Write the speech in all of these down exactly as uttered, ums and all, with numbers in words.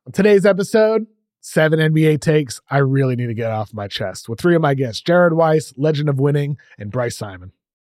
On today's episode, seven N B A takes I really need to get off my chest with three of my guests, Jared Weiss, Legend of Winning, and Bryce Simon.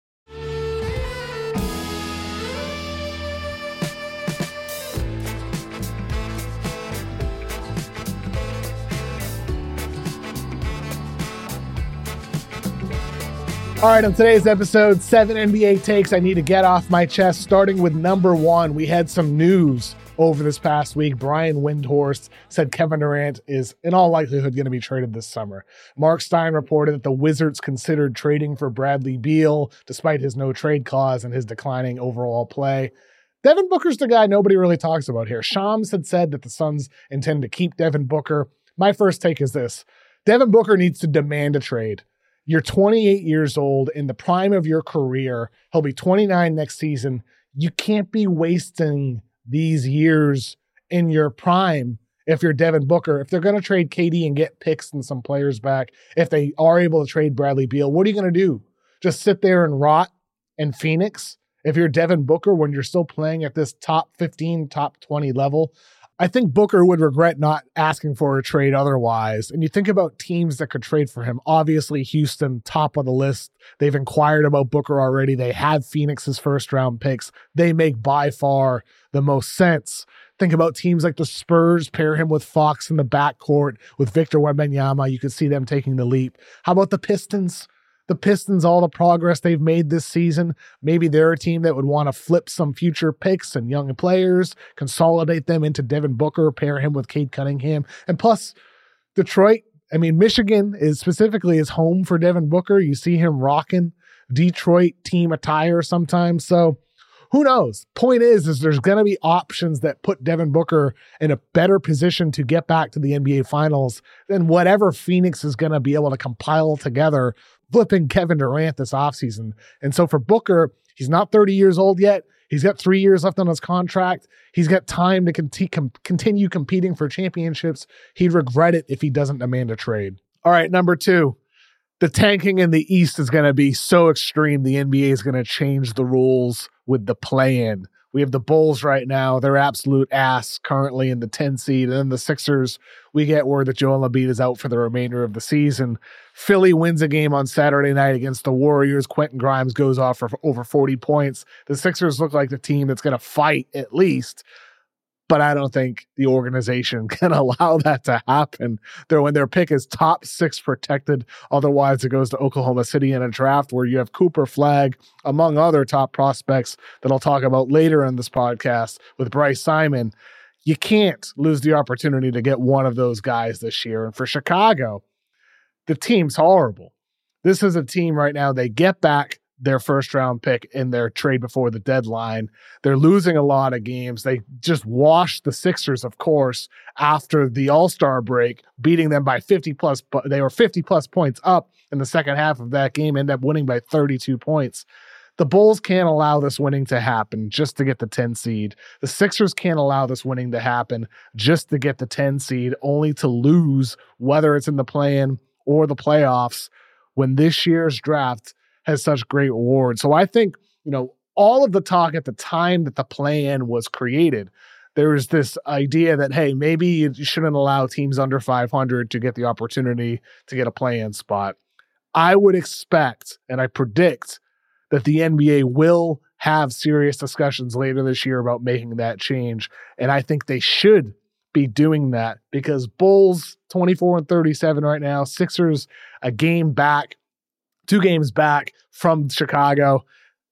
All right, on today's episode, seven N B A takes I need to get off my chest, starting with number one. We had some news over this past week. Brian Windhorst said Kevin Durant is in all likelihood going to be traded this summer. Mark Stein reported that the Wizards considered trading for Bradley Beal despite his no trade clause and his declining overall play. Devin Booker's the guy nobody really talks about here. Shams had said that the Suns intend to keep Devin Booker. My first take is this. Devin Booker needs to demand a trade. You're twenty-eight years old, in the prime of your career. He'll be twenty-nine next season. You can't be wasting these years in your prime if you're Devin Booker. If they're going to trade K D and get picks and some players back, if they are able to trade Bradley Beal, what are you going to do? Just sit there and rot in Phoenix if you're Devin Booker when you're still playing at this top fifteen, top twenty level? I think Booker would regret not asking for a trade otherwise. And you think about teams that could trade for him. Obviously, Houston, top of the list. They've inquired about Booker already. They have Phoenix's first round picks. They make by far the most sense. Think about teams like the Spurs, pair him with Fox in the backcourt, with Victor Wembanyama. You could see them taking the leap. How about the Pistons? The Pistons, all the progress they've made this season, maybe they're a team that would want to flip some future picks and young players, consolidate them into Devin Booker, pair him with Cade Cunningham. And plus, Detroit, I mean, Michigan is specifically is home for Devin Booker. You see him rocking Detroit team attire sometimes. So who knows? Point is, is there's going to be options that put Devin Booker in a better position to get back to the N B A Finals than whatever Phoenix is going to be able to compile together flipping Kevin Durant this offseason. And so for Booker, he's not thirty years old yet. He's got three years left on his contract. He's got time to conti- com- continue competing for championships. He'd regret it if he doesn't demand a trade. All right, number two. The tanking in the East is going to be so extreme. The N B A is going to change the rules with the play-in. We have the Bulls right now. They're absolute ass currently in the ten seed. And then the Sixers, we get word that Joel Embiid is out for the remainder of the season. Philly wins a game on Saturday night against the Warriors. Quentin Grimes goes off for over forty points. The Sixers look like the team that's going to fight at least. But I don't think the organization can allow that to happen. They're, when their pick is top six protected, otherwise it goes to Oklahoma City in a draft where you have Cooper Flagg, among other top prospects that I'll talk about later in this podcast with Bryce Simon. You can't lose the opportunity to get one of those guys this year. And for Chicago, the team's horrible. This is a team right now, they get back their first round pick in their trade before the deadline. They're losing a lot of games. They just washed the Sixers, of course, after the All-Star break, beating them by fifty plus. But they were fifty plus points up in the second half of that game, ended up winning by thirty-two points. The Bulls can't allow this winning to happen just to get the ten seed. The Sixers can't allow this winning to happen just to get the ten seed, only to lose, whether it's in the play-in or the playoffs, when this year's draft has such great awards. So I think, you know, all of the talk at the time that the play-in was created, there was this idea that, hey, maybe you shouldn't allow teams under five hundred to get the opportunity to get a play-in spot. I would expect, and I predict, that the N B A will have serious discussions later this year about making that change. And I think they should be doing that because Bulls twenty-four and thirty-seven right now, Sixers a game back, two games back from Chicago.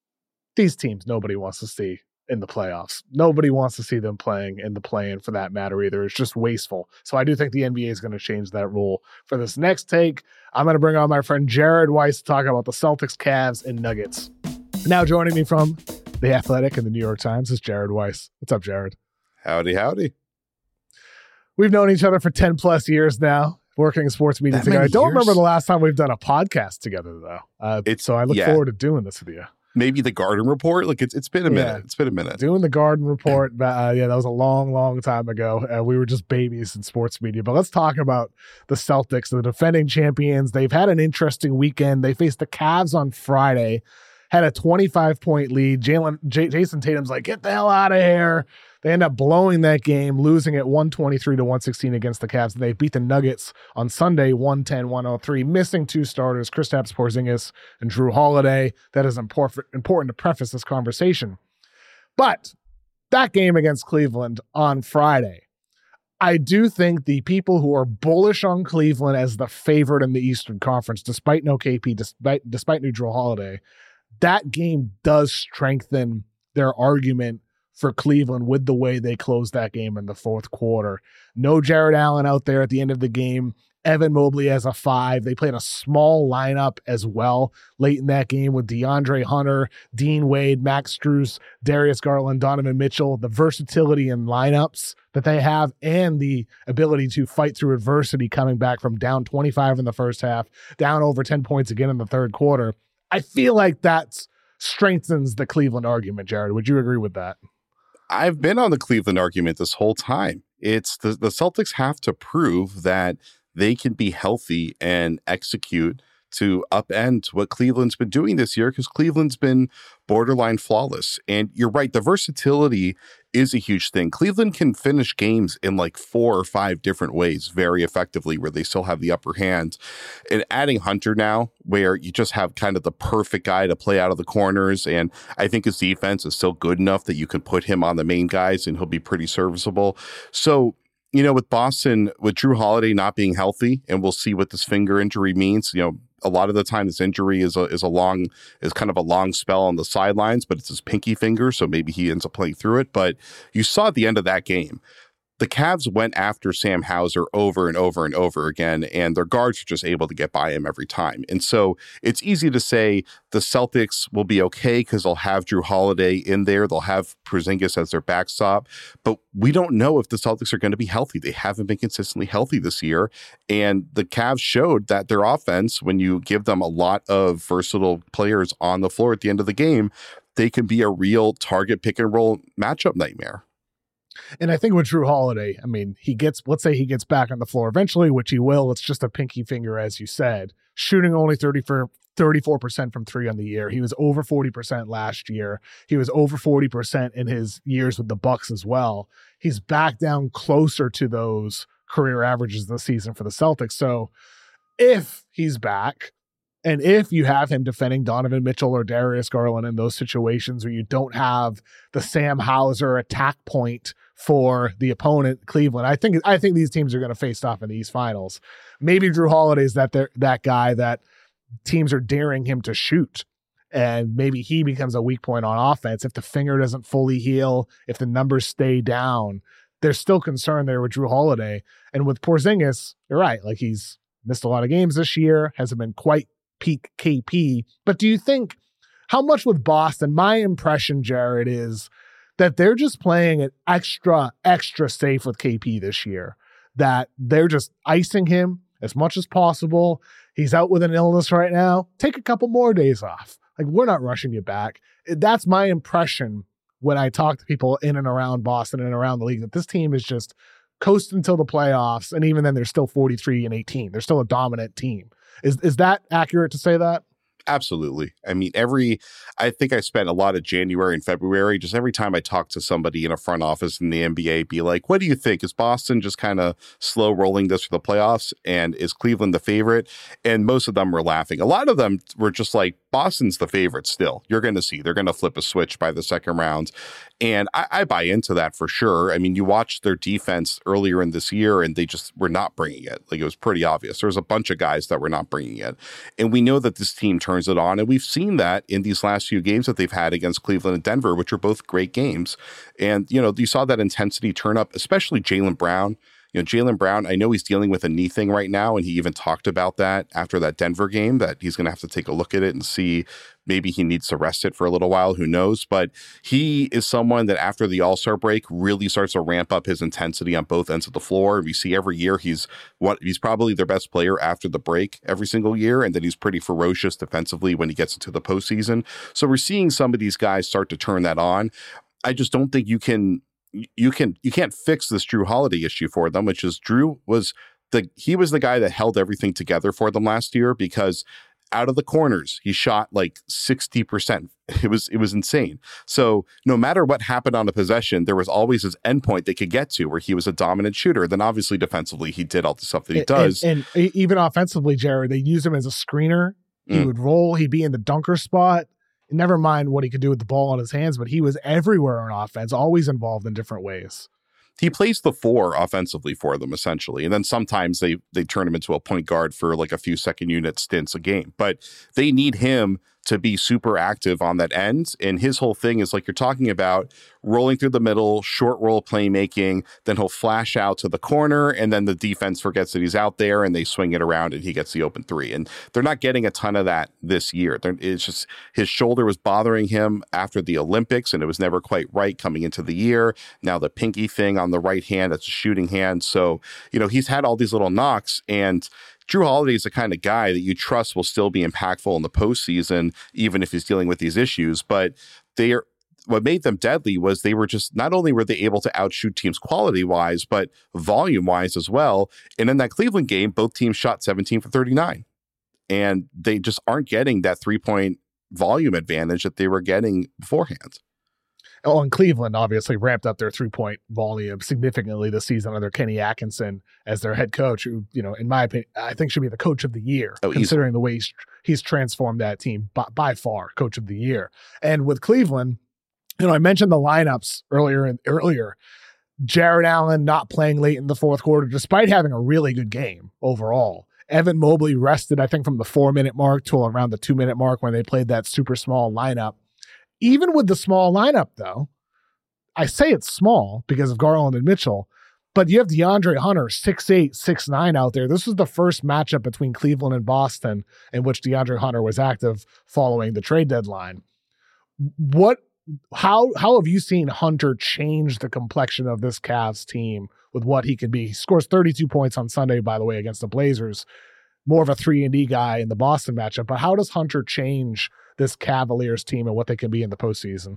These teams nobody wants to see in the playoffs. Nobody wants to see them playing in the play-in for that matter either. It's just wasteful. So I do think the N B A is going to change that rule. For this next take, I'm going to bring on my friend Jared Weiss to talk about the Celtics, Cavs, and Nuggets. Now joining me from The Athletic and the New York Times is Jared Weiss. What's up, Jared? Howdy, howdy. We've known each other for ten plus years now, working in sports media That together. I many don't years? remember the last time we've done a podcast together, though. Uh, It's- so I look yeah. forward to doing this with you. Maybe the Garden Report. Like it's it's been a minute. Yeah. It's been a minute. Doing the Garden Report. Uh, yeah, that was a long, long time ago. Uh, we were just babies in sports media. But let's talk about the Celtics, the defending champions. They've had an interesting weekend. They faced the Cavs on Friday, had a twenty-five point lead. Jalen, J- Jason Tatum's like, get the hell out of here. They end up blowing that game, losing at one twenty-three to one sixteen against the Cavs. They beat the Nuggets on Sunday, one ten to one oh three, missing two starters, Kristaps Porzingis and Jrue Holiday. That is important, important to preface this conversation. But that game against Cleveland on Friday, I do think the people who are bullish on Cleveland as the favorite in the Eastern Conference, despite no K P, despite, despite no Jrue Holiday, that game does strengthen their argument for Cleveland with the way they closed that game in the fourth quarter. No Jared Allen out there at the end of the game. Evan Mobley as a five. They played a small lineup as well late in that game with DeAndre Hunter, Dean Wade, Max Strus, Darius Garland, Donovan Mitchell. The versatility in lineups that they have and the ability to fight through adversity coming back from down twenty-five in the first half, down over ten points again in the third quarter. I feel like that strengthens the Cleveland argument, Jared. Would you agree with that? I've been on the Cleveland argument this whole time. It's the, the Celtics have to prove that they can be healthy and execute to upend what Cleveland's been doing this year, because Cleveland's been borderline flawless. And you're right, the versatility is a huge thing. Cleveland can finish games in like four or five different ways very effectively, where they still have the upper hand. And adding Hunter now, where you just have kind of the perfect guy to play out of the corners, and I think his defense is still good enough that you can put him on the main guys and he'll be pretty serviceable. So, you know, with Boston, with Jrue Holiday not being healthy, and we'll see what this finger injury means, you know, a lot of the time this injury is a, is a long, is kind of a long spell on the sidelines, but it's his pinky finger, so maybe he ends up playing through it. But you saw at the end of that game, the Cavs went after Sam Hauser over and over and over again, and their guards were just able to get by him every time. And so it's easy to say the Celtics will be okay because they'll have Jrue Holiday in there. They'll have Porzingis as their backstop. But we don't know if the Celtics are going to be healthy. They haven't been consistently healthy this year. And the Cavs showed that their offense, when you give them a lot of versatile players on the floor at the end of the game, they can be a real target pick and roll matchup nightmare. And I think with Jrue Holiday, I mean, he gets, let's say he gets back on the floor eventually, which he will. It's just a pinky finger, as you said, shooting only thirty for thirty-four percent from three on the year. He was over forty percent last year. He was over forty percent in his years with the Bucks as well. He's back down closer to those career averages this season for the Celtics. So if he's back, and if you have him defending Donovan Mitchell or Darius Garland in those situations where you don't have the Sam Hauser attack point for the opponent, Cleveland, I think I think these teams are going to face off in these finals. Maybe Jrue Holiday is that that guy that teams are daring him to shoot, and maybe he becomes a weak point on offense. If the finger doesn't fully heal, if the numbers stay down, there's still concern there with Jrue Holiday. And with Porzingis, you're right. Like, he's missed a lot of games this year, hasn't been quite peak K P. But do you think, how much with Boston, my impression, Jared, is that they're just playing it extra, extra safe with K P this year, that they're just icing him as much as possible. He's out with an illness right now. Take a couple more days off. Like, we're not rushing you back. That's my impression when I talk to people in and around Boston and around the league, that this team is just coasting until the playoffs. And even then, they're still forty-three and eighteen. They're still a dominant team. Is is that accurate to say that? Absolutely. I mean, every, I think I spent a lot of January and February, just every time I talk to somebody in a front office in the N B A, be like, what do you think? Is Boston just kind of slow rolling this for the playoffs? And is Cleveland the favorite? And most of them were laughing. A lot of them were just like, Boston's the favorite still. You're going to see, they're going to flip a switch by the second round. And I, I buy into that for sure. I mean, you watched their defense earlier in this year and they just were not bringing it. Like, it was pretty obvious. There was a bunch of guys that were not bringing it. And we know that this team turns it on. And we've seen that in these last few games that they've had against Cleveland and Denver, which are both great games. And, you know, you saw that intensity turn up, especially Jaylen Brown. You know, Jaylen Brown, I know he's dealing with a knee thing right now, and he even talked about that after that Denver game, that he's going to have to take a look at it and see maybe he needs to rest it for a little while. Who knows? But he is someone that after the All-Star break really starts to ramp up his intensity on both ends of the floor. We see every year he's what he's probably their best player after the break every single year, and then he's pretty ferocious defensively when he gets into the postseason. So we're seeing some of these guys start to turn that on. I just don't think you can. You can you can't fix this Jrue Holiday issue for them, which is Jrue was the he was the guy that held everything together for them last year, because out of the corners, he shot like sixty percent. It was it was insane. So no matter what happened on a possession, there was always this endpoint they could get to where he was a dominant shooter. Then obviously defensively, he did all the stuff that he does. And, and even offensively, Jared, they used him as a screener. He mm. would roll. He'd be in the dunker spot. Never mind what he could do with the ball in his hands, but he was everywhere on offense, always involved in different ways. He plays the four offensively for them, essentially. And then sometimes they they turn him into a point guard for like a few second unit stints a game. But they need him to be super active on that end. And his whole thing is, like you're talking about, rolling through the middle, short roll playmaking, then he'll flash out to the corner, and then the defense forgets that he's out there, and they swing it around, and he gets the open three. And they're not getting a ton of that this year. They're, it's just his shoulder was bothering him after the Olympics, and it was never quite right coming into the year. Now the pinky thing on the right hand, that's a shooting hand. So, you know, he's had all these little knocks, and Jrue Holiday is the kind of guy that you trust will still be impactful in the postseason, even if he's dealing with these issues. But they are, what made them deadly was they were just, not only were they able to outshoot teams quality-wise, but volume-wise as well. And in that Cleveland game, both teams shot seventeen for thirty-nine. And they just aren't getting that three-point volume advantage that they were getting beforehand. Oh, and Cleveland obviously ramped up their three-point volume significantly this season under Kenny Atkinson as their head coach, who, you know, in my opinion, I think should be the coach of the year, oh, considering easy. the way he's, he's transformed that team by, by far, coach of the year. And with Cleveland, you know, I mentioned the lineups earlier and earlier. Jared Allen not playing late in the fourth quarter, despite having a really good game overall. Evan Mobley rested, I think, from the four-minute mark to around the two-minute mark when they played that super small lineup. Even with the small lineup, though, I say it's small because of Garland and Mitchell, but you have DeAndre Hunter, six eight, six nine out there. This was the first matchup between Cleveland and Boston in which DeAndre Hunter was active following the trade deadline. What, how, how have you seen Hunter change the complexion of this Cavs team with what he can be? He scores thirty-two points on Sunday, by the way, against the Blazers. More of a three and D guy in the Boston matchup, but how does Hunter change this Cavaliers team and what they can be in the postseason?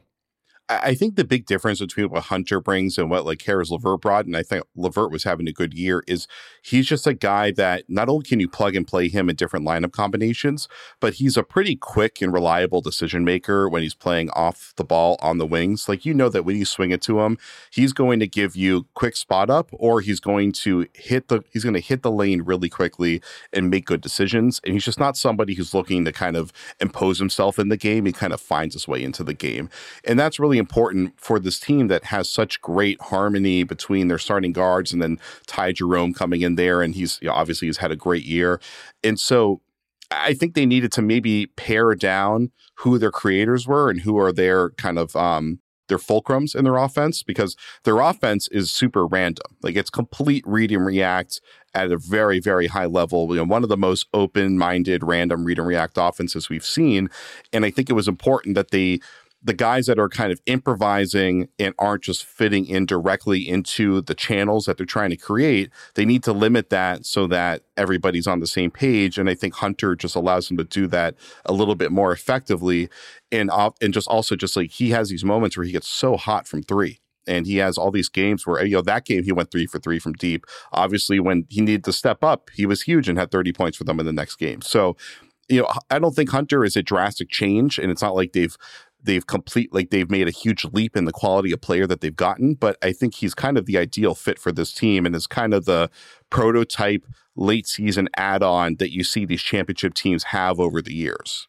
I think the big difference between what Hunter brings and what like Caris LeVert brought, and I think LeVert was having a good year, is he's just a guy that not only can you plug and play him in different lineup combinations, but he's a pretty quick and reliable decision maker when he's playing off the ball on the wings. Like, you know that when you swing it to him, he's going to give you quick spot up, or he's going to hit the he's going to hit the lane really quickly and make good decisions. And he's just not somebody who's looking to kind of impose himself in the game. He kind of finds his way into the game, and that's really important for this team that has such great harmony between their starting guards, and then Ty Jerome coming in there, and he's, you know, obviously he's had a great year. And so I think they needed to maybe pare down who their creators were and who are their kind of um their fulcrums in their offense, because their offense is super random. Like, it's complete read and react at a very, very high level. You know, one of the most open-minded, random read and react offenses we've seen. And I think it was important that they the guys that are kind of improvising and aren't just fitting in directly into the channels that they're trying to create, they need to limit that so that everybody's on the same page. And I think Hunter just allows them to do that a little bit more effectively. And, uh, and just also just like he has these moments where he gets so hot from three. And he has all these games where, you know, that game he went three for three from deep. Obviously, when he needed to step up, he was huge and had thirty points for them in the next game. So, you know, I don't think Hunter is a drastic change, and it's not like they've they've complete like they've made a huge leap in the quality of player that they've gotten. But I think he's kind of the ideal fit for this team, and is kind of the prototype late season add-on that you see these championship teams have over the years.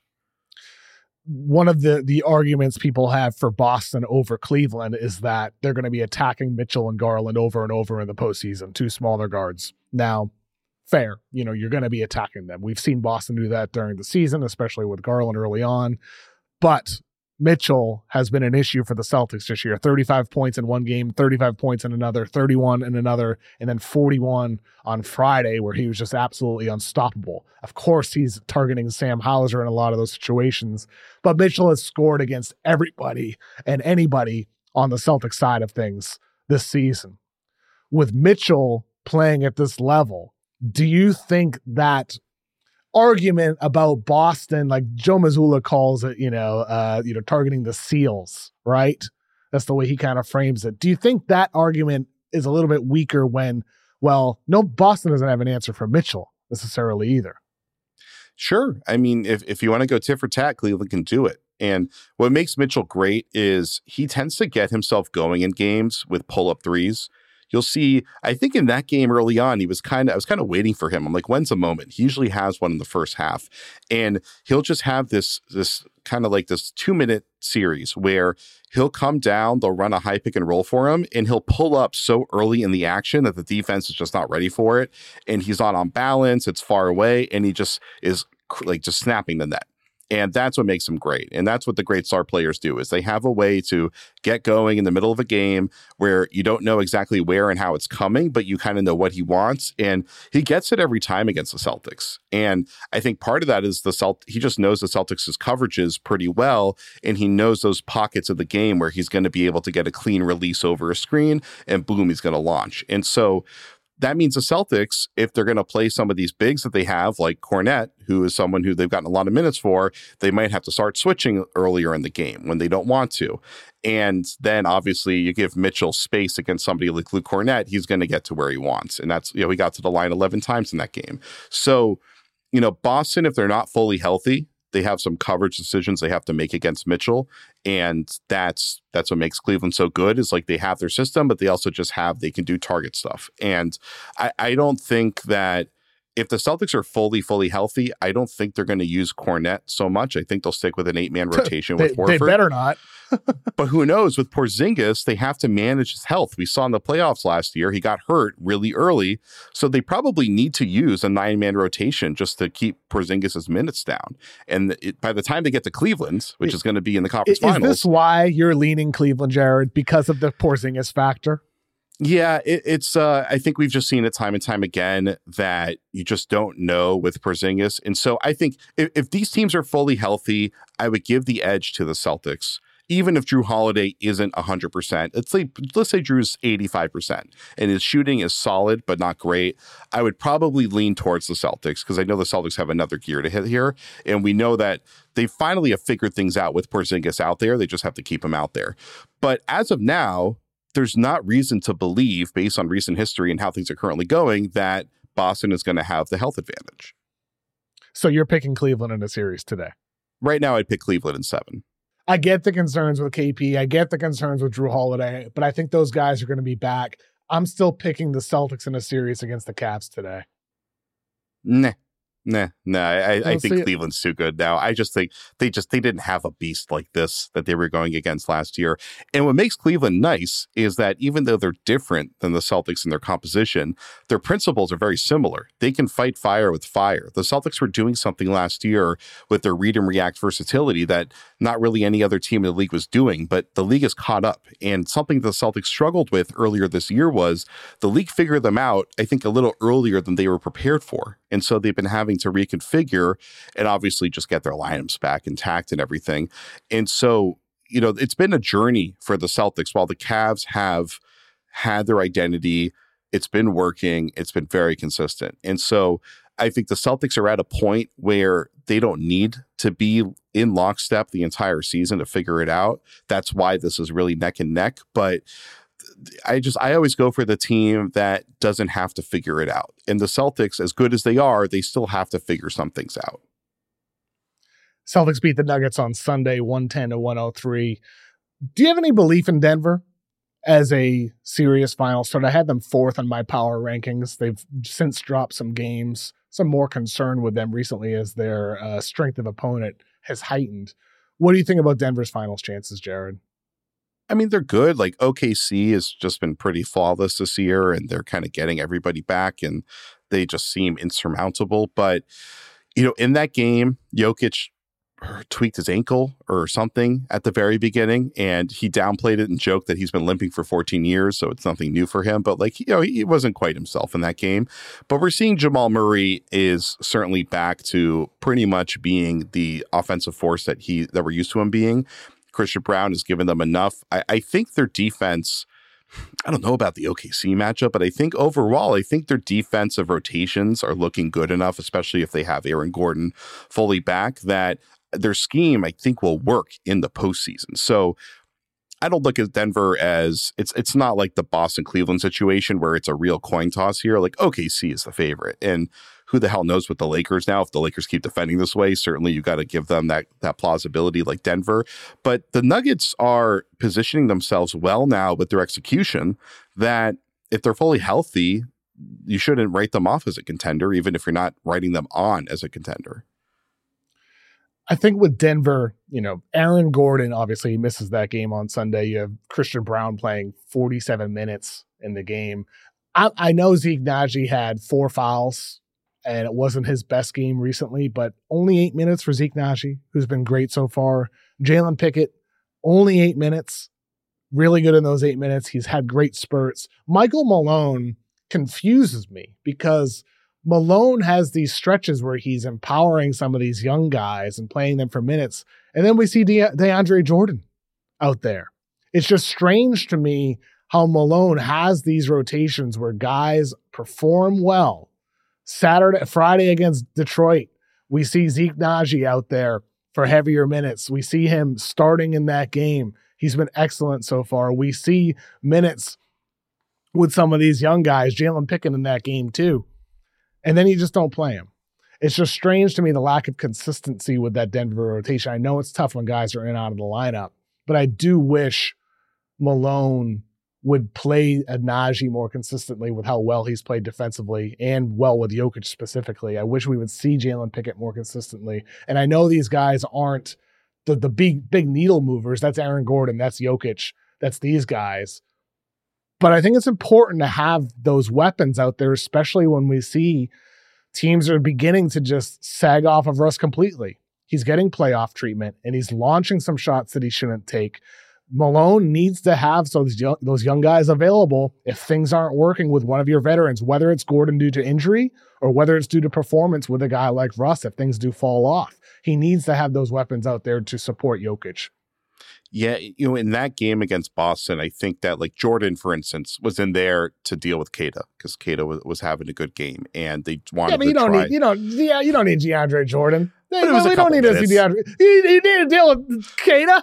One of the the arguments people have for Boston over Cleveland is that they're going to be attacking Mitchell and Garland over and over in the postseason, two smaller guards. Now, fair, you know, you're going to be attacking them. We've seen Boston do that during the season, especially with Garland early on. But Mitchell has been an issue for the Celtics this year. thirty-five points in one game, thirty-five points in another, thirty-one in another, and then forty-one on Friday, where he was just absolutely unstoppable. Of course, he's targeting Sam Hauser in a lot of those situations, but Mitchell has scored against everybody and anybody on the Celtics side of things this season. With Mitchell playing at this level, do you think that argument about Boston, like Joe Mazzulla calls it, you know, uh, you know, targeting the seals, right? That's the way he kind of frames it. Do you think that argument is a little bit weaker when, well, no, Boston doesn't have an answer for Mitchell necessarily either? Sure. I mean, if, if you want to go tit for tat, Cleveland can do it. And what makes Mitchell great is he tends to get himself going in games with pull-up threes. You'll see, I think in that game early on, he was kind of, I was kind of waiting for him. I'm like, when's the moment? He usually has one in the first half. And he'll just have this, this kind of like this two minute series where he'll come down, they'll run a high pick and roll for him, and he'll pull up so early in the action that the defense is just not ready for it. And he's not on balance, it's far away, and he just is like just snapping the net. And that's what makes them great. And that's what the great star players do, is they have a way to get going in the middle of a game where you don't know exactly where and how it's coming, but you kind of know what he wants. And he gets it every time against the Celtics. And I think part of that is the Celt- he just knows the Celtics' coverages pretty well. And he knows those pockets of the game where he's going to be able to get a clean release over a screen and boom, he's going to launch. And so that means the Celtics, if they're going to play some of these bigs that they have, like Kornet, who is someone who they've gotten a lot of minutes for, they might have to start switching earlier in the game when they don't want to. And then obviously you give Mitchell space against somebody like Luke Kornet, he's going to get to where he wants. And that's, you know, he got to the line eleven times in that game. So, you know, Boston, if they're not fully healthy, they have some coverage decisions they have to make against Mitchell. And that's that's what makes Cleveland so good, is like they have their system, but they also just have, they can do target stuff. And I, I don't think that if the Celtics are fully, fully healthy, I don't think they're going to use Kornet so much. I think they'll stick with an eight-man rotation they, with Horford. They better not. But who knows? With Porzingis, they have to manage his health. We saw in the playoffs last year, he got hurt really early. So they probably need to use a nine-man rotation just to keep Porzingis' minutes down. And it, by the time they get to Cleveland, which is going to be in the conference is finals. Is this why you're leaning Cleveland, Jared? Because of the Porzingis factor? Yeah, it, it's. Uh, I think we've just seen it time and time again that you just don't know with Porzingis. And so I think if, if these teams are fully healthy, I would give the edge to the Celtics. Even if Drew Holiday isn't one hundred percent, let's say, let's say Drew's eighty-five percent and his shooting is solid but not great, I would probably lean towards the Celtics because I know the Celtics have another gear to hit here. And we know that they finally have figured things out with Porzingis out there. They just have to keep him out there. But as of now, there's not reason to believe, based on recent history and how things are currently going, that Boston is going to have the health advantage. So you're picking Cleveland in a series today? Right now, I'd pick Cleveland in seven. I get the concerns with K P. I get the concerns with Drew Holiday, but I think those guys are going to be back. I'm still picking the Celtics in a series against the Cavs today. Nah. Nah, nah. I, I think see. Cleveland's too good now. I just think they just they didn't have a beast like this that they were going against last year. And what makes Cleveland nice is that even though they're different than the Celtics in their composition, their principles are very similar. They can fight fire with fire. The Celtics were doing something last year with their read and react versatility that not really any other team in the league was doing, but the league has caught up. And something the Celtics struggled with earlier this year was the league figured them out, I think, a little earlier than they were prepared for. And so they've been having to reconfigure and obviously just get their lineups back intact and everything. And so, you know, it's been a journey for the Celtics. While the Cavs have had their identity, it's been working, it's been very consistent. And so I think the Celtics are at a point where they don't need to be in lockstep the entire season to figure it out. That's why this is really neck and neck. But I just, I always go for the team that doesn't have to figure it out. And the Celtics, as good as they are, they still have to figure some things out. Celtics beat the Nuggets on Sunday, one ten to one oh three. Do you have any belief in Denver as a serious final start? I had them fourth on my power rankings. They've since dropped some games. Some more concern with them recently as their uh, strength of opponent has heightened. What do you think about Denver's finals chances, Jared? I mean, they're good. Like O K C has just been pretty flawless this year, and they're kind of getting everybody back, and they just seem insurmountable. But, you know, in that game, Jokic tweaked his ankle or something at the very beginning, and he downplayed it and joked that he's been limping for fourteen years, so it's nothing new for him. But, like, you know, he wasn't quite himself in that game. But we're seeing Jamal Murray is certainly back to pretty much being the offensive force that he that we're used to him being. Christian Brown has given them enough. I, I think their defense, I don't know about the O K C matchup, but I think overall, I think their defensive rotations are looking good enough, especially if they have Aaron Gordon fully back, that their scheme, I think, will work in the postseason. So I don't look at Denver as, it's it's not like the Boston-Cleveland situation where it's a real coin toss here. Like O K C is the favorite. And who the hell knows with the Lakers now? If the Lakers keep defending this way, certainly you got to give them that that plausibility like Denver. But the Nuggets are positioning themselves well now with their execution that if they're fully healthy, you shouldn't write them off as a contender, even if you're not writing them on as a contender. I think with Denver, you know, Aaron Gordon, obviously he misses that game on Sunday. You have Christian Brown playing forty-seven minutes in the game. I, I know Zeke Naji had four fouls and it wasn't his best game recently, but only eight minutes for Zeke Naji, who's been great so far. Jalen Pickett, only eight minutes. Really good in those eight minutes. He's had great spurts. Michael Malone confuses me because Malone has these stretches where he's empowering some of these young guys and playing them for minutes. And then we see De- DeAndre Jordan out there. It's just strange to me how Malone has these rotations where guys perform well. Saturday, Friday against Detroit, we see Zeke Naji out there for heavier minutes. We see him starting in that game. He's been excellent so far. We see minutes with some of these young guys, Jalen Pickett in that game too. And then you just don't play him. It's just strange to me, the lack of consistency with that Denver rotation. I know it's tough when guys are in and out of the lineup, but I do wish Malone would play Naji more consistently with how well he's played defensively and well with Jokic specifically. I wish we would see Jalen Pickett more consistently. And I know these guys aren't the, the big, big needle movers. That's Aaron Gordon. That's Jokic. That's these guys. But I think it's important to have those weapons out there, especially when we see teams are beginning to just sag off of Russ completely. He's getting playoff treatment and he's launching some shots that he shouldn't take. Malone needs to have those young, those young guys available if things aren't working with one of your veterans, whether it's Gordon due to injury or whether it's due to performance with a guy like Russ, if things do fall off. He needs to have those weapons out there to support Jokic. Yeah, you know, in that game against Boston, I think that like Jordan, for instance, was in there to deal with Keita because Keita was, was having a good game and they wanted yeah, but to you don't try. Need, you don't, yeah, you don't need DeAndre Jordan. But it was we a don't need minutes. to see DeAndre. You, you need to deal with Keita.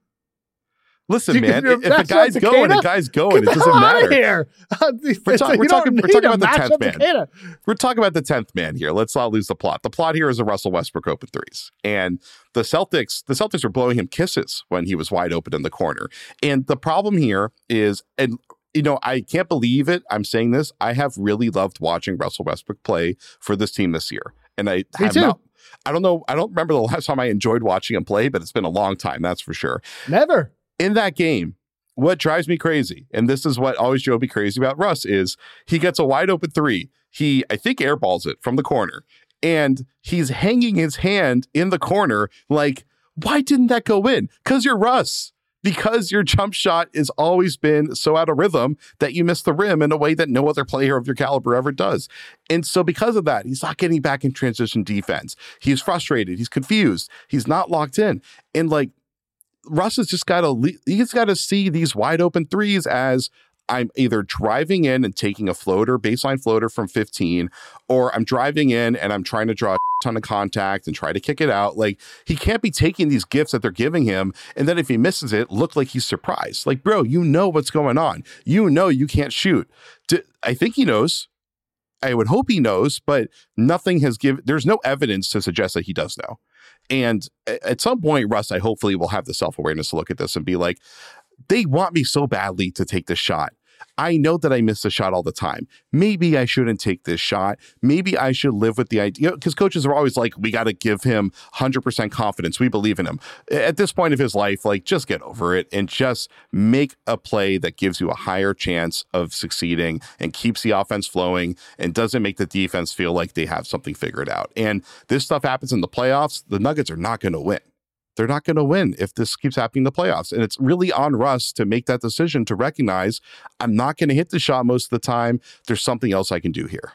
Listen, man, if a guy's going, a guy's going. It doesn't matter. Here. We're, talk, we're talking, we're talking about the tenth man. Keita. We're talking about the tenth man here. Let's not lose the plot. The plot here is a Russell Westbrook open threes. And the Celtics, the Celtics were blowing him kisses when he was wide open in the corner. And the problem here is, and you know, I can't believe it. I'm saying this. I have really loved watching Russell Westbrook play for this team this year. And I Me have too. not, I don't know. I don't remember the last time I enjoyed watching him play, but it's been a long time. That's for sure. Never. In that game, what drives me crazy, and this is what always drove me crazy about Russ, is he gets a wide open three. He, I think, airballs it from the corner, and he's hanging his hand in the corner like, why didn't that go in? Because you're Russ. Because your jump shot has always been so out of rhythm that you miss the rim in a way that no other player of your caliber ever does. And so because of that, he's not getting back in transition defense. He's frustrated. He's confused. He's not locked in. And like, Russ has just got to, he's got to see these wide open threes as I'm either driving in and taking a floater, baseline floater from fifteen, or I'm driving in and I'm trying to draw a ton of contact and try to kick it out. Like, he can't be taking these gifts that they're giving him, and then if he misses it, look like he's surprised. Like, bro, you know what's going on. You know you can't shoot. I think he knows. I would hope he knows, but nothing has given, there's no evidence to suggest that he does know. And at some point, Russ, I hopefully will have the self-awareness to look at this and be like, they want me so badly to take this shot. I know that I miss the shot all the time. Maybe I shouldn't take this shot. Maybe I should live with the idea, because coaches are always like, we got to give him one hundred percent confidence. We believe in him. At this point of his life, like, just get over it and just make a play that gives you a higher chance of succeeding and keeps the offense flowing and doesn't make the defense feel like they have something figured out. And this stuff happens in the playoffs. The Nuggets are not going to win. They're not going to win if this keeps happening in the playoffs. And it's really on Russ to make that decision to recognize, I'm not going to hit the shot most of the time. There's something else I can do here.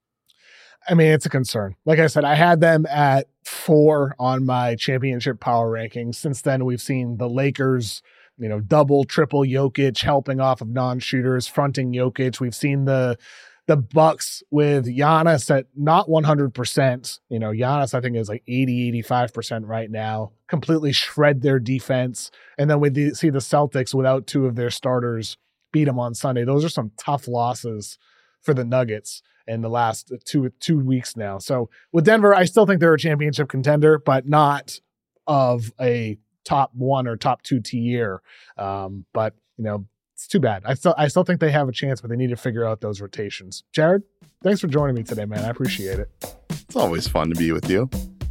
I mean, it's a concern. Like I said, I had them at four on my championship power rankings. Since then, we've seen the Lakers, you know, double, triple Jokic, helping off of non-shooters, fronting Jokic. We've seen the The Bucks with Giannis at not one hundred percent. You know, Giannis, I think, is like eighty, eighty-five percent right now, completely shred their defense. And then we see the Celtics without two of their starters beat them on Sunday. Those are some tough losses for the Nuggets in the last two two weeks now. So with Denver, I still think they're a championship contender, but not of a top one or top two tier. Um, but, you know, it's too bad. I still I still think they have a chance, but they need to figure out those rotations. Jared, thanks for joining me today, man. I appreciate it. It's always fun to be with you.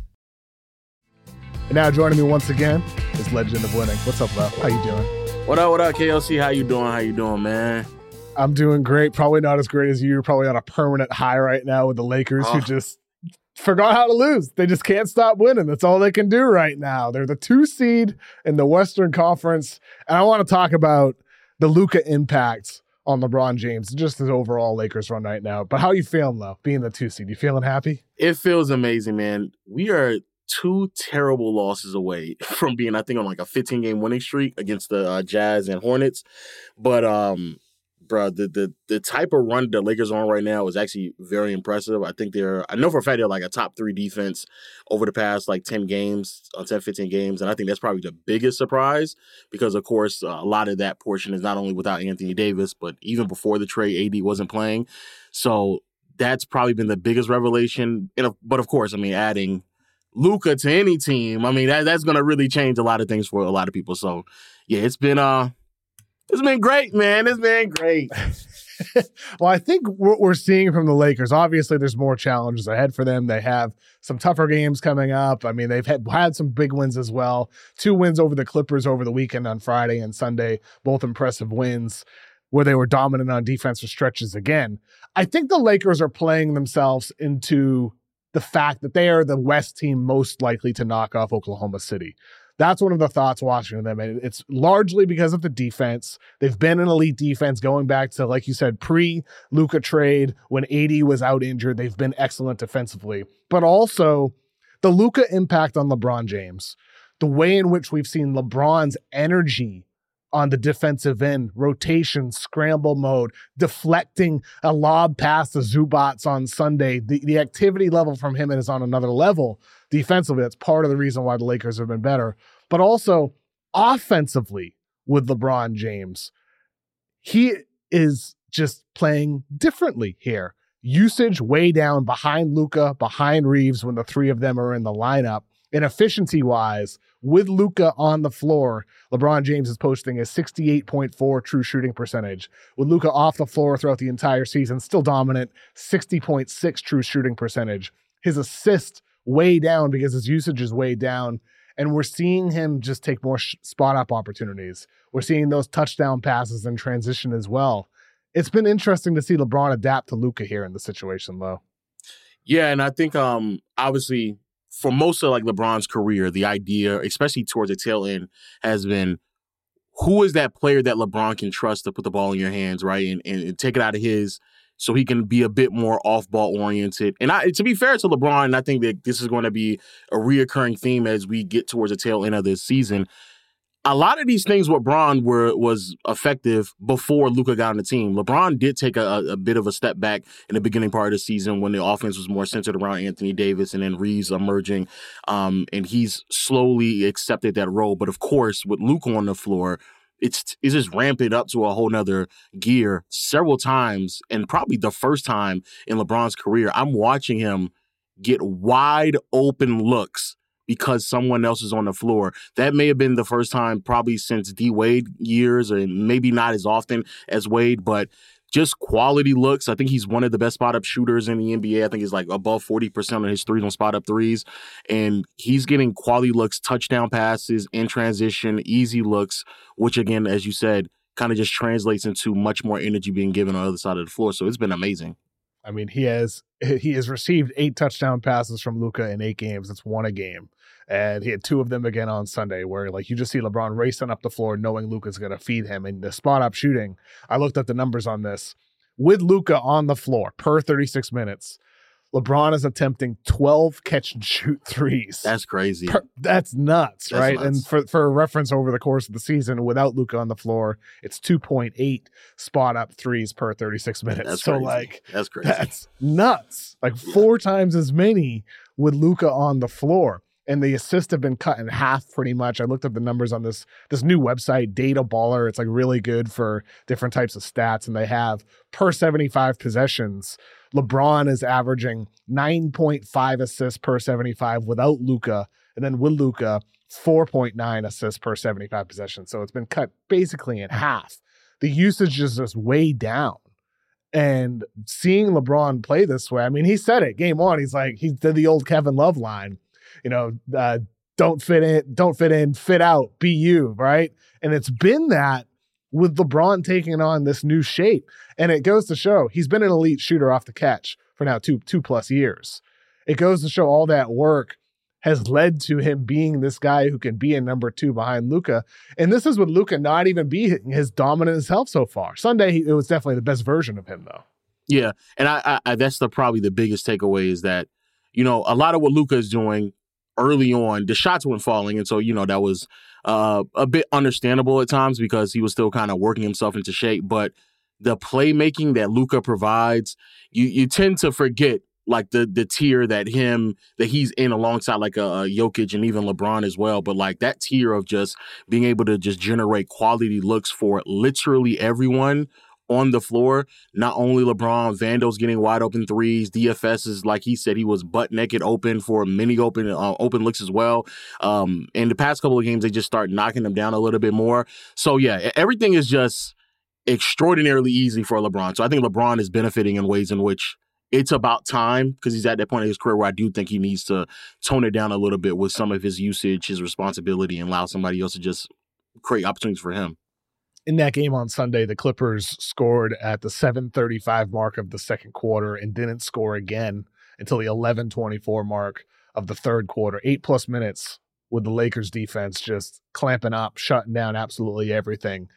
And now joining me once again is Legend of Winning. What's up, Lo? How you doing? What up, what up, K L C? How you doing? How you doing, man? I'm doing great. Probably not as great as you. You're probably on a permanent high right now with the Lakers, oh. who just forgot how to lose. They just can't stop winning. That's all they can do right now. They're the two seed in the Western Conference. And I want to talk about the Luka impact on LeBron James, just his overall Lakers run right now. But how you feeling, though, being the two seed? You feeling happy? It feels amazing, man. We are two terrible losses away from being, I think, on like a fifteen-game winning streak against the uh, Jazz and Hornets. But, um, bro, the, the the type of run the Lakers are on right now is actually very impressive. I think they're, I know for a fact they're like a top three defense over the past like ten games, uh, ten, fifteen games. And I think that's probably the biggest surprise because, of course, uh, a lot of that portion is not only without Anthony Davis, but even before the trade, A D wasn't playing. So that's probably been the biggest revelation. And, but, of course, I mean, adding Luka to any team, I mean, that, that's going to really change a lot of things for a lot of people. So, yeah, it's been uh, it's been great, man. It's been great. Well, I think what we're seeing from the Lakers, obviously there's more challenges ahead for them. They have some tougher games coming up. I mean, they've had, had some big wins as well. Two wins over the Clippers over the weekend on Friday and Sunday, both impressive wins where they were dominant on defense for stretches again. I think the Lakers are playing themselves into the fact that they are the West team most likely to knock off Oklahoma City. That's one of the thoughts watching them. And it's largely because of the defense. They've been an elite defense going back to, like you said, pre-Luka trade when A D was out injured. They've been excellent defensively. But also the Luka impact on LeBron James, the way in which we've seen LeBron's energy on the defensive end, rotation, scramble mode, deflecting a lob pass to Zubats on Sunday. The, the activity level from him is on another level defensively. That's part of the reason why the Lakers have been better. But also offensively with LeBron James, he is just playing differently here. Usage way down behind Luka, behind Reeves when the three of them are in the lineup. And efficiency-wise, with Luka on the floor, LeBron James is posting a sixty-eight point four true shooting percentage. With Luka off the floor throughout the entire season, still dominant, sixty point six true shooting percentage. His assist way down because his usage is way down. And we're seeing him just take more sh- spot-up opportunities. We're seeing those touchdown passes in transition as well. It's been interesting to see LeBron adapt to Luka here in the situation, though. Yeah, and I think um, obviously for most of like LeBron's career, the idea, especially towards the tail end, has been who is that player that LeBron can trust to put the ball in your hands, right? And, and, and take it out of his so he can be a bit more off-ball oriented. And I, to be fair to LeBron, I think that this is going to be a reoccurring theme as we get towards the tail end of this season. A lot of these things with LeBron were was effective before Luka got on the team. LeBron did take a, a bit of a step back in the beginning part of the season when the offense was more centered around Anthony Davis and then Reeves emerging, um, and he's slowly accepted that role. But of course, with Luka on the floor, it's it's just ramped it up to a whole nother gear several times, and probably the first time in LeBron's career, I'm watching him get wide open looks because someone else is on the floor. That may have been the first time probably since D. Wade years, or maybe not as often as Wade, but just quality looks. I think he's one of the best spot-up shooters in the N B A. I think he's like above forty percent of his threes on spot-up threes. And he's getting quality looks, touchdown passes, in transition, easy looks, which again, as you said, kind of just translates into much more energy being given on the other side of the floor. So it's been amazing. I mean, he has he has received eight touchdown passes from Luka in eight games. That's one a game. And he had two of them again on Sunday where, like, you just see LeBron racing up the floor knowing Luka's going to feed him. And the spot-up shooting, I looked at the numbers on this. With Luka on the floor per thirty-six minutes, LeBron is attempting twelve catch-and-shoot threes. That's crazy. Per, that's nuts, that's right? Nuts. And for, for a reference over the course of the season, without Luka on the floor, it's two point eight spot-up threes per thirty-six minutes. That's so, crazy. like, that's crazy. That's nuts. Like, four yeah. times as many with Luka on the floor. and the assists have been cut in half pretty much. I looked up the numbers on this this new website, Data Baller. It's like really good for different types of stats, and they have per seventy-five possessions, LeBron is averaging nine point five assists per seventy-five without Luka, and then with Luka, four point nine assists per seventy-five possessions. So it's been cut basically in half. The usage is just way down. And seeing LeBron play this way, I mean, he said it game one. He's like, he did the old Kevin Love line, you know, uh, don't fit in, don't fit in, fit out, be you, right? And it's been that with LeBron taking on this new shape. And it goes to show he's been an elite shooter off the catch for now two, two plus years. It goes to show all that work has led to him being this guy who can be a number two behind Luka. And this is with Luka not even being his dominant self so far. Sunday, he, it was definitely the best version of him, though. Yeah, and I, I that's the probably the biggest takeaway is that, you know, a lot of what Luka is doing early on, the shots weren't falling. And so, you know, that was uh, a bit understandable at times because he was still kind of working himself into shape. But the playmaking that Luka provides, you you tend to forget like the the tier that him that he's in alongside like a, a Jokic and even LeBron as well. But like that tier of just being able to just generate quality looks for literally everyone on the floor. Not only LeBron, Vando's getting wide open threes. D F S is, like he said, he was butt naked open for many open uh, open looks as well. Um, in the past couple of games, they just start knocking them down a little bit more. So yeah, everything is just extraordinarily easy for LeBron. So I think LeBron is benefiting in ways in which it's about time because he's at that point in his career where I do think he needs to tone it down a little bit with some of his usage, his responsibility, and allow somebody else to just create opportunities for him. In that game on Sunday, the Clippers scored at the seven thirty-five mark of the second quarter and didn't score again until the eleven twenty-four mark of the third quarter. Eight plus minutes with the Lakers defense just clamping up, shutting down absolutely everything.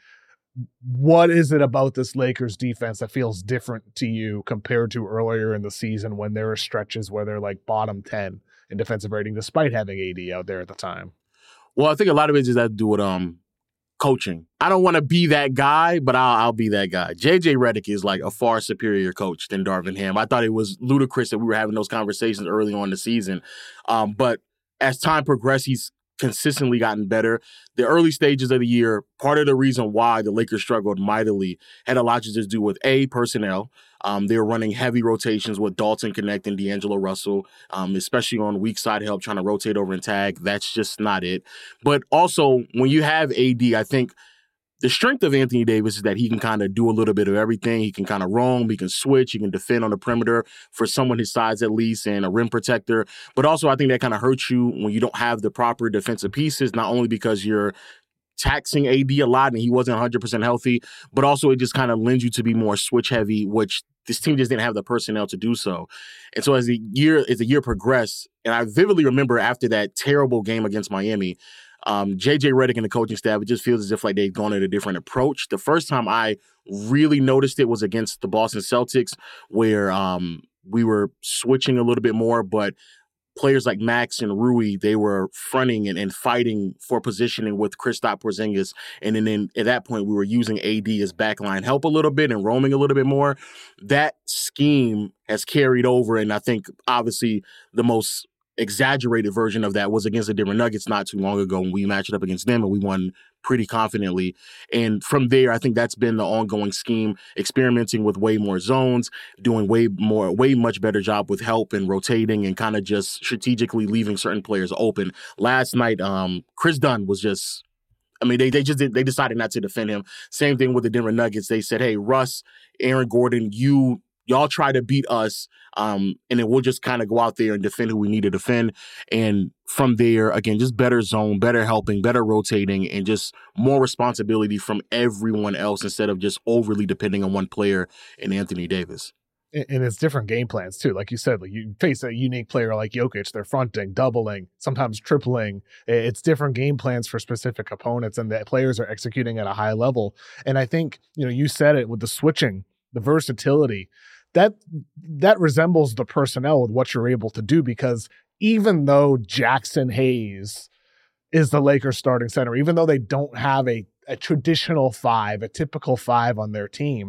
What is it about this Lakers defense that feels different to you compared to earlier in the season when there are stretches where they're like bottom ten in defensive rating despite having A D out there at the time? Well, I think a lot of it just has to do with um coaching. I don't want to be that guy, but I'll, I'll be that guy. J J Redick is like a far superior coach than Darvin Ham. I thought it was ludicrous that we were having those conversations early on in the season. Um, but as time progressed, he's consistently gotten better. The early stages of the year, part of the reason why the Lakers struggled mightily had a lot to just do with A, personnel. Um, they were running heavy rotations with Dalton Connect and D'Angelo Russell, um, especially on weak side help, trying to rotate over and tag. That's just not it. But also, when you have A D, I think the strength of Anthony Davis is that he can kind of do a little bit of everything. He can kind of roam, he can switch, he can defend on the perimeter for someone his size at least, and a rim protector. But also I think that kind of hurts you when you don't have the proper defensive pieces, not only because you're taxing A D a lot and he wasn't one hundred percent healthy, but also it just kind of lends you to be more switch heavy, which this team just didn't have the personnel to do so. And so as the year as the year progressed, and I vividly remember after that terrible game against Miami, Um, J J Redick and the coaching staff, it just feels as if like they've gone at a different approach. The first time I really noticed it was against the Boston Celtics, where um, we were switching a little bit more, but players like Max and Rui, they were fronting and, and fighting for positioning with Kristaps Porzingis. And then, then at that point, we were using A D as backline help a little bit and roaming a little bit more. That scheme has carried over, and I think obviously the most exaggerated version of that was against the Denver Nuggets not too long ago when we matched up against them and we won pretty confidently. And from there, I think that's been the ongoing scheme, experimenting with way more zones, doing way more, way much better job with help and rotating and kind of just strategically leaving certain players open. Last night, um, Chris Dunn was just, I mean, they they just did, they decided not to defend him. Same thing with the Denver Nuggets. They said, hey, Russ, Aaron Gordon, you Y'all try to beat us, um, and then we'll just kind of go out there and defend who we need to defend. And from there, again, just better zone, better helping, better rotating, and just more responsibility from everyone else instead of just overly depending on one player in Anthony Davis. And it's different game plans, too. Like you said, like you face a unique player like Jokic, they're fronting, doubling, sometimes tripling. It's different game plans for specific opponents, and the players are executing at a high level. And I think, you know, you said it with the switching, the versatility. That that resembles the personnel with what you're able to do, because even though Jackson Hayes is the Lakers starting center, even though they don't have a, a traditional five, a typical five on their team,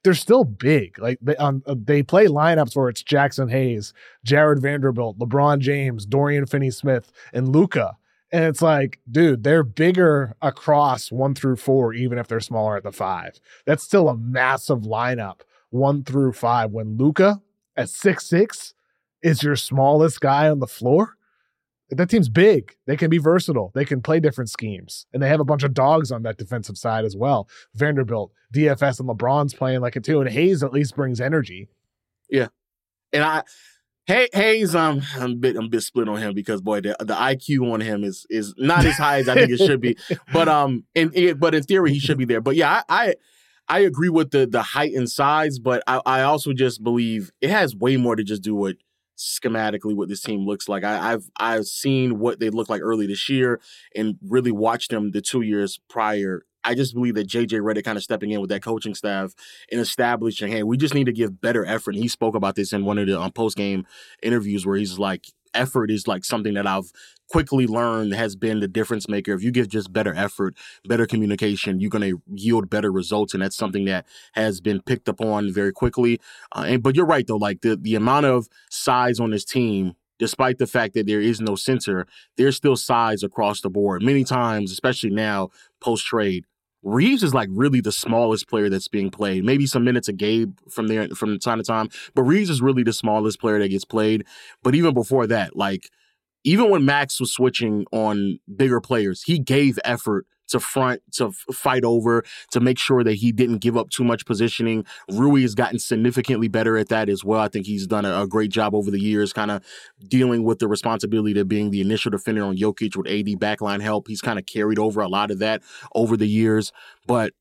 they're still big. Like they, um, they play lineups where it's Jackson Hayes, Jared Vanderbilt, LeBron James, Dorian Finney-Smith, and Luka. And it's like, dude, they're bigger across one through four, even if they're smaller at the five. That's still a massive lineup, one through five. When Luka at six six is your smallest guy on the floor, that team's big. They can be versatile. They can play different schemes. And they have a bunch of dogs on that defensive side as well. Vanderbilt, D F S, and LeBron's playing like it too. And Hayes at least brings energy. Yeah. And I Hay, Hayes, um, I'm a bit I'm a bit split on him because boy, the, the I Q on him is is not as high as I think it should be. But um in it, but in theory he should be there. But yeah, I I, I agree with the the height and size, but I, I also just believe it has way more to just do with schematically what this team looks like. I, I've I've seen what they looked like early this year and really watched them the two years prior. I just believe that J J Redick kind of stepping in with that coaching staff and establishing, hey, we just need to give better effort. And he spoke about this in one of the um, post-game interviews where he's like, effort is like something that I've quickly learned has been the difference maker. If you give just better effort, better communication, you're going to yield better results. And that's something that has been picked up on very quickly. Uh, and But you're right, though, like the, the amount of size on this team, despite the fact that there is no center, there's still size across the board. Many times, especially now, post-trade, Reeves is like really the smallest player that's being played. Maybe some minutes of Gabe from there from time to time, but Reeves is really the smallest player that gets played. But even before that, like even when Max was switching on bigger players, he gave effort to front, to f- fight over, to make sure that he didn't give up too much positioning. Rui has gotten significantly better at that as well. I think he's done a, a great job over the years, kind of dealing with the responsibility of being the initial defender on Jokic with A D backline help. He's kind of carried over a lot of that over the years. But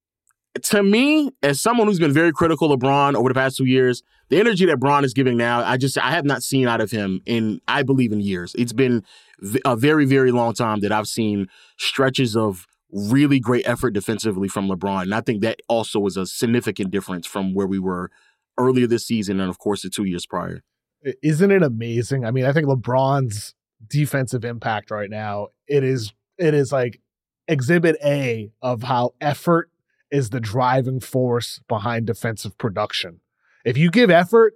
to me, as someone who's been very critical of Bron over the past two years, the energy that Bron is giving now, I just I have not seen out of him in, I believe, in years. It's been a very, very long time that I've seen stretches of really great effort defensively from LeBron. And I think that also was a significant difference from where we were earlier this season and, of course, the two years prior. Isn't it amazing? I mean, I think LeBron's defensive impact right now, it is it is like exhibit A of how effort is the driving force behind defensive production. If you give effort,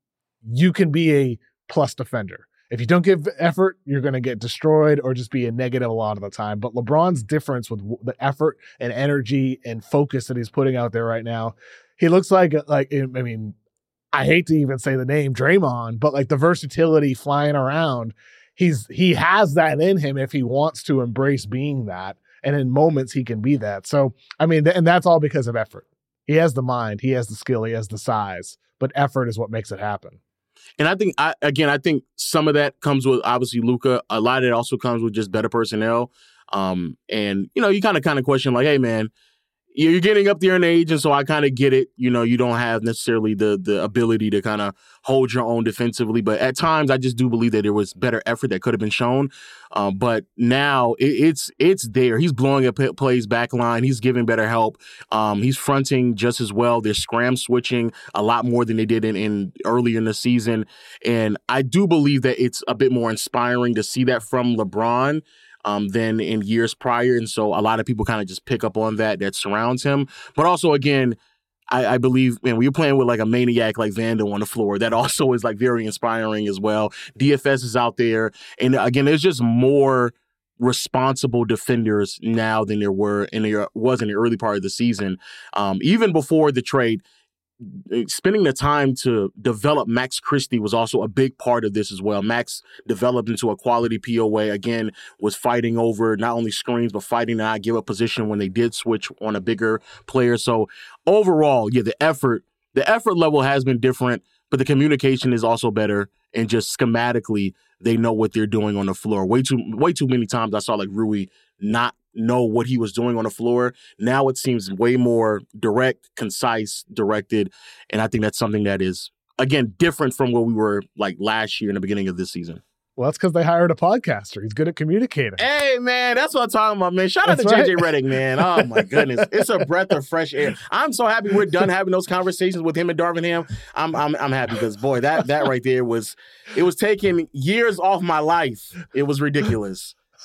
you can be a plus defender. If you don't give effort, you're going to get destroyed or just be a negative a lot of the time. But LeBron's difference with the effort and energy and focus that he's putting out there right now, he looks like, like I mean, I hate to even say the name Draymond, but like the versatility flying around, he's he has that in him if he wants to embrace being that. And in moments, he can be that. So, I mean, and that's all because of effort. He has the mind, he has the skill, he has the size, but effort is what makes it happen. And I think, I, again, I think some of that comes with, obviously, Luka. A lot of it also comes with just better personnel. Um, and, you know, you kind of kind of question, like, hey, man, you're getting up there in age, and so I kind of get it. You know, you don't have necessarily the the ability to kind of hold your own defensively. But at times, I just do believe that there was better effort that could have been shown. Um, but now it, it's it's there. He's blowing up plays back line. He's giving better help. Um, he's fronting just as well. They're scram switching a lot more than they did in, in earlier in the season. And I do believe that it's a bit more inspiring to see that from LeBron Um, than in years prior. And so a lot of people kind of just pick up on that, that surrounds him. But also, again, I, I believe, man, when you're playing with like a maniac like Vando on the floor, that also is like very inspiring as well. D F S is out there. And again, there's just more responsible defenders now than there were and there was in the early part of the season. Um, even before the trade, spending the time to develop Max Christie was also a big part of this as well. Max developed into a quality P O A, again, was fighting over not only screens, but fighting to not give up position when they did switch on a bigger player. So overall, yeah, the effort, the effort level has been different, but the communication is also better. And just schematically, they know what they're doing on the floor. Way too, way too many times I saw like Rui not know what he was doing on the floor. Now it seems way more direct, concise, directed. And I think that's something that is, again, different from what we were like last year in the beginning of this season. Well, that's because they hired a podcaster. He's good at communicating. Hey, man, that's what I'm talking about, man. Shout out that's to right. J J Redick, man. Oh, my goodness. It's a breath of fresh air. I'm so happy we're done having those conversations with him and Darvin Ham. I'm I'm I'm happy because, boy, that that right there was, it was taking years off my life. It was ridiculous.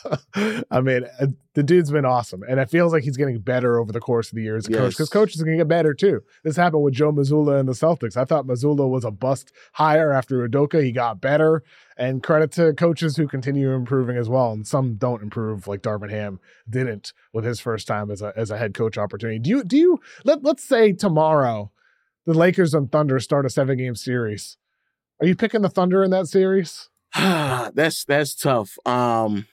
I mean, uh, the dude's been awesome. And it feels like he's getting better over the course of the year as a Yes. coach, because coaches are going to get better too. This happened with Joe Mazzulla and the Celtics. I thought Mazzulla was a bust hire after Udoka. He got better. And credit to coaches who continue improving as well. And some don't improve, like Darvin Ham didn't with his first time as a as a head coach opportunity. Do you, do you let, let's say tomorrow the Lakers and Thunder start a seven-game series. Are you picking the Thunder in that series? that's that's tough. Um,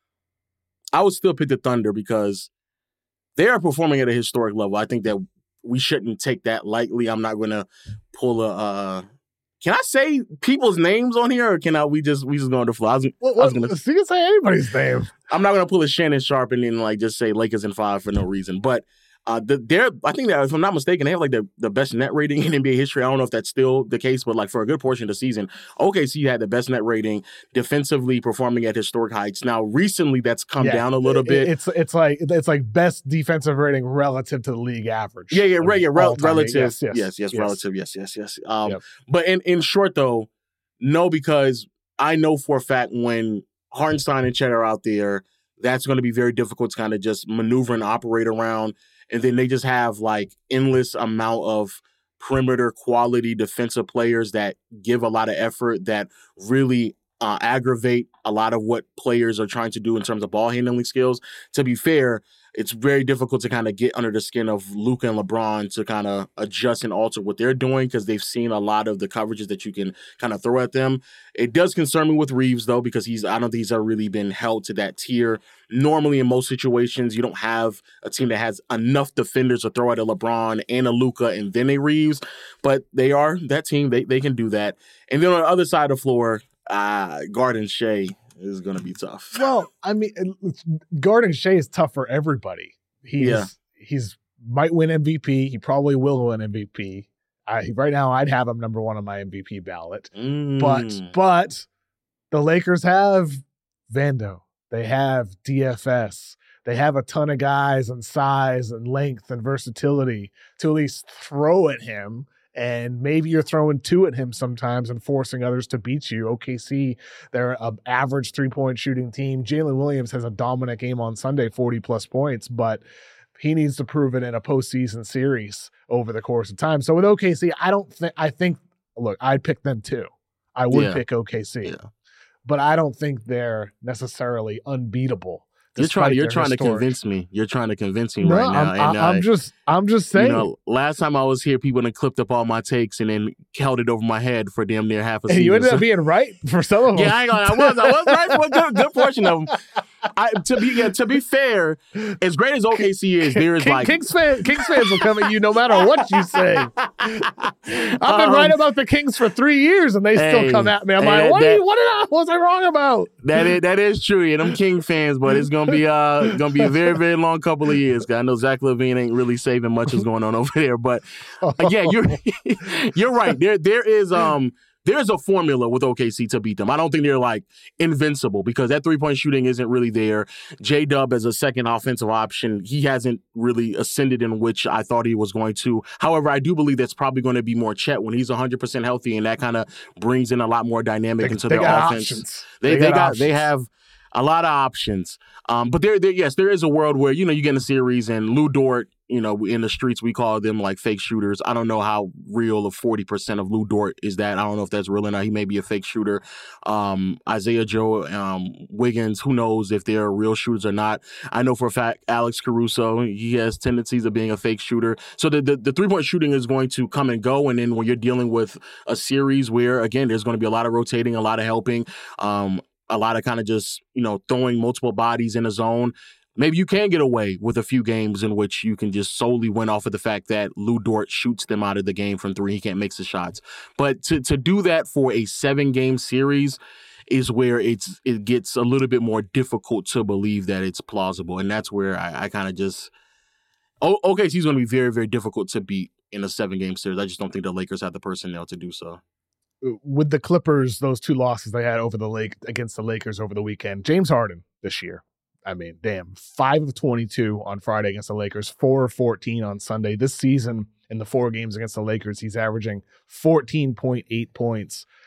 I would still pick the Thunder because they are performing at a historic level. I think that we shouldn't take that lightly. I'm not going to pull a. Uh, can I say people's names on here, or can I? We just we just go on the floor. I was, Well, I was gonna. you can say anybody's name. I'm not going to pull a Shannon Sharp and then like just say Lakers in five for no reason, but. Uh, the, they're, I think that if I'm not mistaken, they have like the, the best net rating in N B A history. I don't know if that's still the case, but like for a good portion of the season, O K C had the best net rating, defensively performing at historic heights. Now, recently, that's come Yeah, down a little it- bit. It's it's like it's like best defensive rating relative to the league average. Yeah, yeah, right, yeah, rel- All-time. relative. Yes, Yes, yes, yes, yes. relative. Yes, yes, yes. Um, Yep. But in, in short, though, no, because I know for a fact when Hartenstein and Chet are out there, that's going to be very difficult to kind of just maneuver and operate around. And then they just have like endless amount of perimeter quality defensive players that give a lot of effort, that really uh, aggravate a lot of what players are trying to do in terms of ball handling skills. To be fair, it's very difficult to kind of get under the skin of Luka and LeBron to kind of adjust and alter what they're doing because they've seen a lot of the coverages that you can kind of throw at them. It does concern me with Reeves, though, because he's I don't think he's ever really been held to that tier. Normally, in most situations, you don't have a team that has enough defenders to throw at a LeBron and a Luka and then a Reeves, but they are that team. They they can do that. And then on the other side of the floor, uh, Garden Shea is going to be tough. Well, I mean, Garden Shea is tough for everybody. He's Yeah. he's might win M V P. He probably will win M V P. I, right now, I'd have him number one on my M V P ballot. Mm. But but the Lakers have Vando. They have D F S. They have a ton of guys and size and length and versatility to at least throw at him. And maybe you're throwing two at him sometimes and forcing others to beat you. O K C, they're an average three-point shooting team. Jalen Williams has a dominant game on Sunday, forty-plus points, but he needs to prove it in a postseason series over the course of time. So with O K C, I don't think – I think – look, I'd pick them too. I would Yeah. pick O K C. Yeah. But I don't think they're necessarily unbeatable. You're trying. despite You're their trying to historic- convince me. You're trying to convince me No, right now. I'm, and, I, I'm uh, just, I'm just saying. You know, last time I was here, people done clipped up all my takes and then held it over my head for damn near half a and season. you ended So- up being right for some of them. yeah, I ain't gonna. I was. I was right for a good, good portion of them. I, to be yeah, to be fair, as great as O K C is, there is King, like Kings, fan, Kings fans will come at you no matter what you say. I've been Um, right about the Kings for three years, and they still hey, come at me. I'm hey, like, that- what, are that- you, what, did I, what was I wrong about? that is that is true. And I'm King fans, but it's gonna be uh gonna be a very very long couple of years. 'Cause I know Zach LaVine ain't really saving much is going on over there, but uh, yeah, you're you're right. There there is um. There's a formula with O K C to beat them. I don't think they're like invincible because that three-point shooting isn't really there. J-Dub as a second offensive option, he hasn't really ascended in which I thought he was going to. However, I do believe that's probably going to be more Chet when he's one hundred percent healthy, and that kind of brings in a lot more dynamic They, into they their got offense. options. They they got, they options. have a lot of options. Um, but there, there, yes, there is a world where, you know, you get in a series and Lou Dort, you know, in the streets, we call them like fake shooters. I don't know how real of forty percent of Lou Dort is that. I don't know if that's real or not. He may be a fake shooter. Um, Isaiah Joe, um, Wiggins, who knows if they're real shooters or not. I know for a fact Alex Caruso, he has tendencies of being a fake shooter. So the, the, the three-point shooting is going to come and go. And then when you're dealing with a series where, again, there's going to be a lot of rotating, a lot of helping, um, a lot of kind of just, you know, throwing multiple bodies in a zone. Maybe you can get away with a few games in which you can just solely win off of the fact that Lou Dort shoots them out of the game from three. He can't make the shots. But to to do that for a seven-game series is where it's it gets a little bit more difficult to believe that it's plausible. And that's where I, I kind of just o- – O K C is going to be very, very difficult to beat in a seven-game series. I just don't think the Lakers have the personnel to do so. With the Clippers, those two losses they had over the lake against the Lakers over the weekend, James Harden this year. I mean, damn, five of twenty-two on Friday against the Lakers, four of fourteen on Sunday. This season, in the four games against the Lakers, he's averaging fourteen point eight points,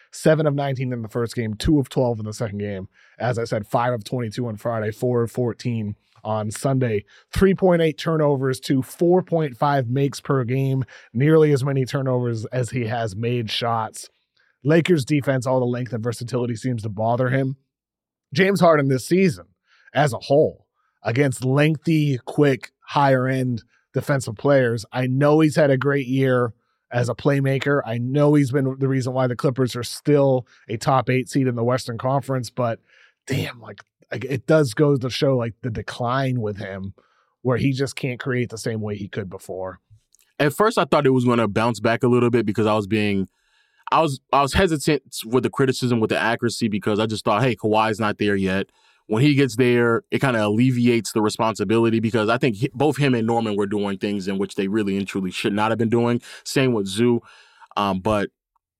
seven of nineteen in the first game, two of twelve in the second game. As I said, five of twenty-two on Friday, four of fourteen on Sunday. three point eight turnovers to four point five makes per game, nearly as many turnovers as he has made shots. Lakers defense, all the length and versatility seems to bother him. James Harden this season, as a whole, against lengthy, quick, higher-end defensive players, I know he's had a great year as a playmaker. I know he's been the reason why the Clippers are still a top eight seed in the Western Conference, but damn, like, like it does go to show like the decline with him where he just can't create the same way he could before. At first, I thought it was going to bounce back a little bit because I was being, I was, I was hesitant with the criticism with the accuracy because I just thought, hey, Kawhi's not there yet. When he gets there, it kind of alleviates the responsibility because I think he, both him and Norman were doing things in which they really and truly should not have been doing. Same with Zoo. Um, but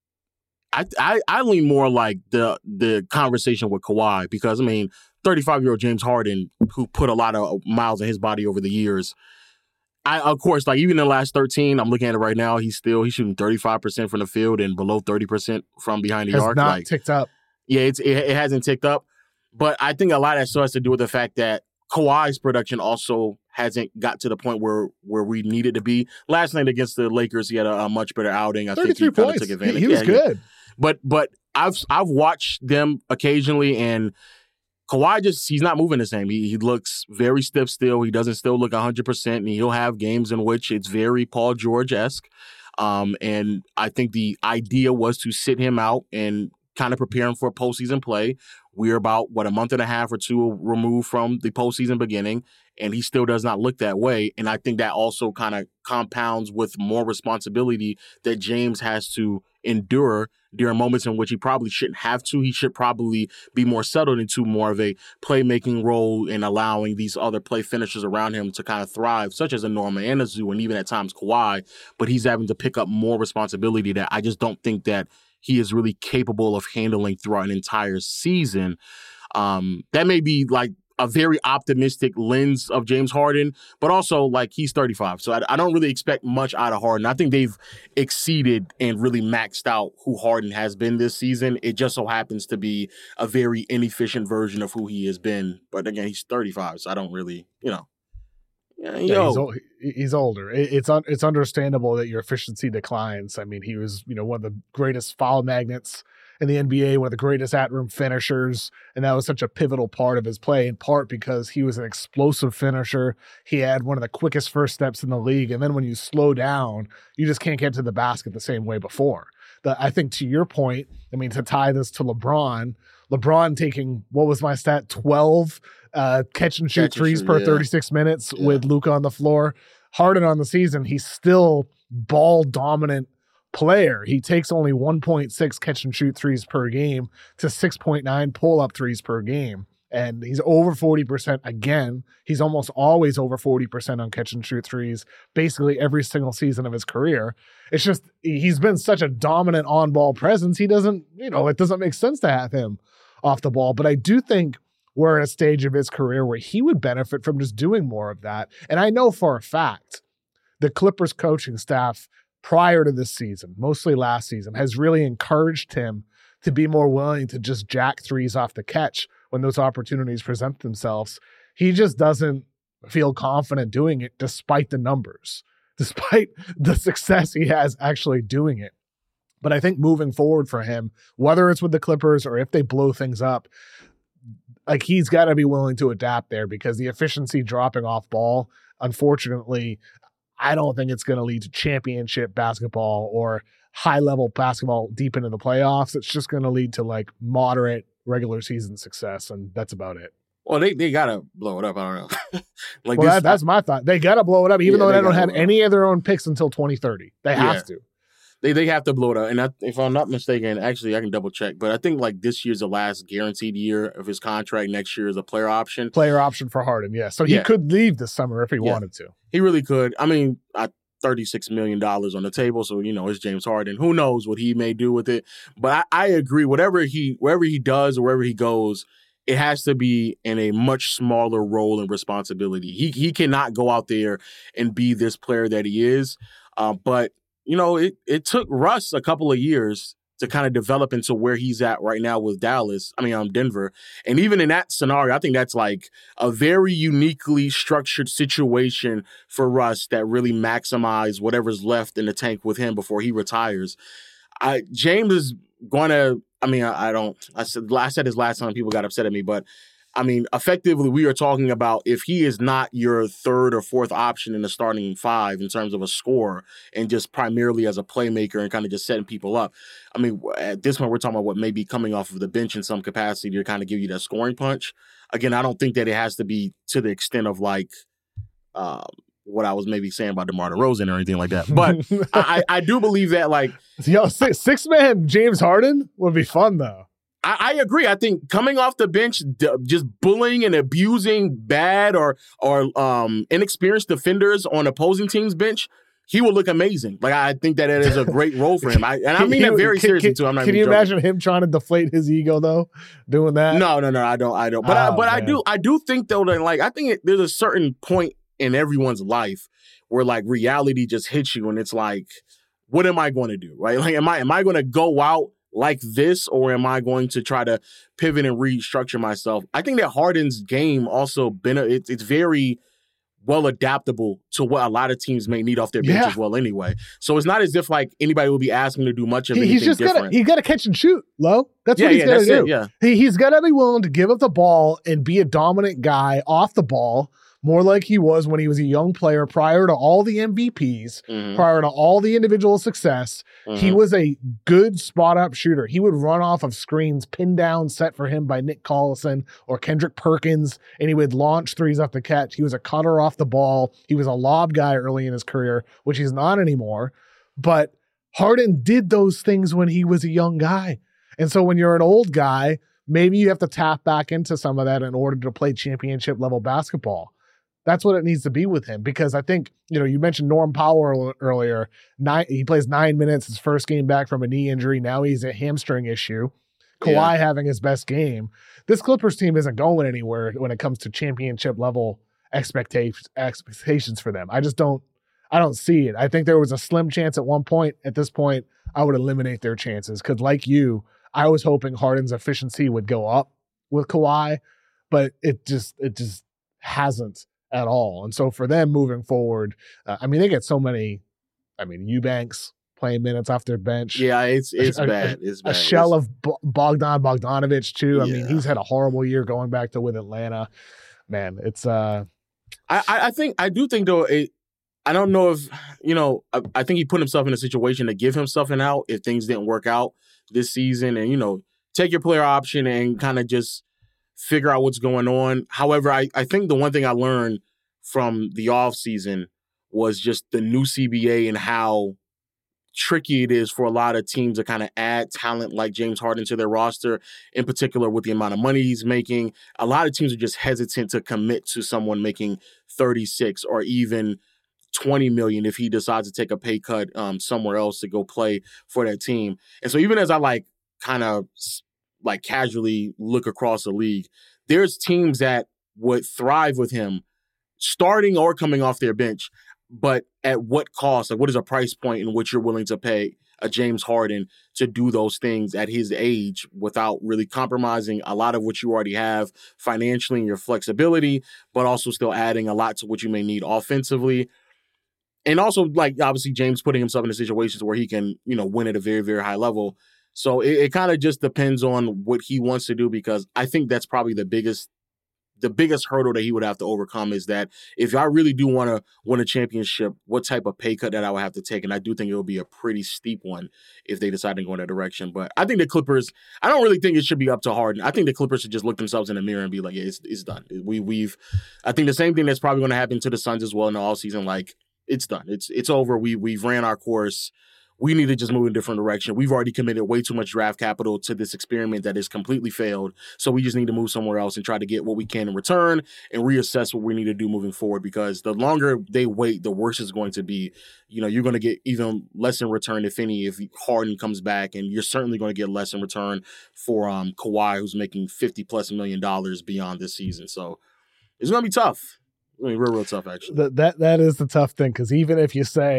I, I I lean more like the the conversation with Kawhi because, I mean, thirty-five-year-old James Harden, who put a lot of miles in his body over the years, I of course, like even in the last thirteen, I'm looking at it right now, he's still, he's shooting thirty-five percent from the field and below thirty percent from behind the Has arc. not like, ticked up. Yeah, it's, it, it hasn't ticked up. But I think a lot of that still has to do with the fact that Kawhi's production also hasn't got to the point where where we need it to be. Last night against the Lakers, he had a, a much better outing. I think he kind of took advantage. He, he was yeah, good. Yeah. But but I've I've watched them occasionally, and Kawhi just, he's not moving the same. He, he looks very stiff still. He doesn't still look one hundred percent, and he'll have games in which it's very Paul George-esque. Um, and I think the idea was to sit him out and kind of prepare him for postseason play. We're about, what, a month and a half or two removed from the postseason beginning, and he still does not look that way. And I think that also kind of compounds with more responsibility that James has to endure during moments in which he probably shouldn't have to. He should probably be more settled into more of a playmaking role and allowing these other play finishers around him to kind of thrive, such as a Norman and a Zoo, and even at times Kawhi. But he's having to pick up more responsibility that I just don't think that he is really capable of handling throughout an entire season. Um, that may be like a very optimistic lens of James Harden, but also like he's thirty-five. So I, I don't really expect much out of Harden. I think they've exceeded and really maxed out who Harden has been this season. It just so happens to be a very inefficient version of who he has been. But again, he's thirty-five, so I don't really, you know. Yeah, yeah, he's, old, he's older. It, it's un, it's understandable that your efficiency declines. I mean, he was, you know, one of the greatest foul magnets in the N B A, one of the greatest at-rim finishers, and that was such a pivotal part of his play, in part because he was an explosive finisher. He had one of the quickest first steps in the league, and then when you slow down, you just can't get to the basket the same way before. The, I think to your point, I mean, to tie this to LeBron, LeBron taking, what was my stat, twelve uh, catch and shoot catch threes and shoot, per yeah. thirty-six minutes yeah. with Luka on the floor. Harden on the season, he's still ball-dominant player. He takes only one point six catch and shoot threes per game to six point nine pull-up threes per game. And he's over forty percent again. He's almost always over forty percent on catch and shoot threes, basically every single season of his career. It's just, he's been such a dominant on-ball presence. He doesn't, you know, it doesn't make sense to have him off the ball. But I do think we're at a stage of his career where he would benefit from just doing more of that. And I know for a fact the Clippers coaching staff prior to this season, mostly last season, has really encouraged him to be more willing to just jack threes off the catch when those opportunities present themselves. He just doesn't feel confident doing it despite the numbers, despite the success he has actually doing it. But I think moving forward for him, whether it's with the Clippers or if they blow things up, like he's got to be willing to adapt there because the efficiency dropping off ball, unfortunately, I don't think it's going to lead to championship basketball or high-level basketball deep into the playoffs. It's just going to lead to like moderate regular season success, and that's about it. Well, they, they got to blow it up. I don't know. like well, this, that, that's my thought. They got to blow it up, even yeah, though they, they don't have any of their own picks until twenty thirty. They have yeah. to. They they have to blow it up. And I, if I'm not mistaken, actually, I can double check, but I think like this year's the last guaranteed year of his contract. Next year is a player option. Player option for Harden, yeah. So he yeah. could leave this summer if he yeah. wanted to. He really could. I mean, I, thirty-six million dollars on the table, so, you know, it's James Harden. Who knows what he may do with it? But I, I agree. Whatever he, wherever he does or wherever he goes, it has to be in a much smaller role and responsibility. He he cannot go out there and be this player that he is. Uh, but, you know, it, it took Russ a couple of years to kind of develop into where he's at right now with Dallas, I mean, um, Denver. And even in that scenario, I think that's like a very uniquely structured situation for Russ that really maximize whatever's left in the tank with him before he retires. I, James is going to, I mean, I, I don't, I said, I said this last time, people got upset at me, but I mean, effectively, we are talking about if he is not your third or fourth option in the starting five in terms of a scorer and just primarily as a playmaker and kind of just setting people up. I mean, at this point, we're talking about what maybe coming off of the bench in some capacity to kind of give you that scoring punch. Again, I don't think that it has to be to the extent of like um, what I was maybe saying about DeMar DeRozan or anything like that. But I, I do believe that like Yo, six, six man James Harden would be fun though. I, I agree. I think coming off the bench, d- just bullying and abusing bad or or um, inexperienced defenders on opposing teams' bench, he will look amazing. Like I think that it is a great role for him. I, and I mean that very can, seriously can, too. I'm not. Can you joking. imagine him trying to deflate his ego though, doing that? No, no, no. I don't. I don't. But oh, I, but man. I do. I do think though that like I think it, there's a certain point in everyone's life where like reality just hits you and it's like, what am I going to do? Right? Like, am I am I going to go out like this, or am I going to try to pivot and restructure myself? I think that Harden's game also been a, it's, it's very well adaptable to what a lot of teams may need off their bench yeah. as well anyway. So it's not as if like anybody will be asking to do much of he, anything he's just different. Gotta, he's got to catch and shoot, Lo. That's yeah, what he's yeah, got to do. It, yeah. He, he's got to be willing to give up the ball and be a dominant guy off the ball, more like he was when he was a young player prior to all the M V Ps, Mm-hmm. prior to all the individual success. Mm-hmm. He was a good spot-up shooter. He would run off of screens, pin down, set for him by Nick Collison or Kendrick Perkins, and he would launch threes off the catch. He was a cutter off the ball. He was a lob guy early in his career, which he's not anymore. But Harden did those things when he was a young guy. And so when you're an old guy, maybe you have to tap back into some of that in order to play championship-level basketball. That's what it needs to be with him, because I think, you know, you mentioned Norm Powell earlier. Nine, he plays nine minutes, his first game back from a knee injury. Now he's a hamstring issue. Kawhi yeah. having his best game. This Clippers team isn't going anywhere when it comes to championship level expectations expectations for them. I just don't, I don't see it. I think there was a slim chance at one point. At this point, I would eliminate their chances because, like you, I was hoping Harden's efficiency would go up with Kawhi, but it just, it just hasn't at all. And so for them moving forward, uh, I mean, they get so many, I mean, Eubanks playing minutes off their bench. Yeah, it's it's a, bad. It's bad. A shell it's... of B- Bogdan Bogdanovic too. I yeah. mean, he's had a horrible year going back to with Atlanta. Man, it's uh I, I think I do think though it, I don't know if, you know, I, I think he put himself in a situation to give himself an out if things didn't work out this season, and, you know, take your player option and kind of just figure out what's going on. However, I, I think the one thing I learned from the offseason was just the new C B A and how tricky it is for a lot of teams to kind of add talent like James Harden to their roster, in particular with the amount of money he's making. A lot of teams are just hesitant to commit to someone making thirty-six or even twenty million if he decides to take a pay cut um, somewhere else to go play for that team. And so even as I like kind of like casually look across the league, there's teams that would thrive with him starting or coming off their bench. But at what cost? Like, what is a price point in which you're willing to pay a James Harden to do those things at his age without really compromising a lot of what you already have financially and your flexibility, but also still adding a lot to what you may need offensively? And also, like, obviously, James putting himself in a situation where he can, you know, win at a very, very high level. So it, it kind of just depends on what he wants to do, because I think that's probably the biggest The biggest hurdle that he would have to overcome is that if I really do want to win a championship, what type of pay cut that I would have to take. And I do think it would be a pretty steep one if they decide to go in that direction. But I think the Clippers, I don't really think it should be up to Harden. I think the Clippers should just look themselves in the mirror and be like, yeah, it's, it's done. We, we've, I think the same thing that's probably going to happen to the Suns as well in the offseason. Like, it's done. It's, it's over. We, we've ran our course. We need to just move in a different direction. We've already committed way too much draft capital to this experiment that has completely failed. So we just need to move somewhere else and try to get what we can in return and reassess what we need to do moving forward, because the longer they wait, the worse it's going to be. You know, you're going to get even less in return, if any, if Harden comes back, and you're certainly going to get less in return for um, Kawhi, who's making fifty plus million dollars beyond this season. So it's going to be tough. I mean, real, real tough, actually. That, that, that is the tough thing, because even if you say,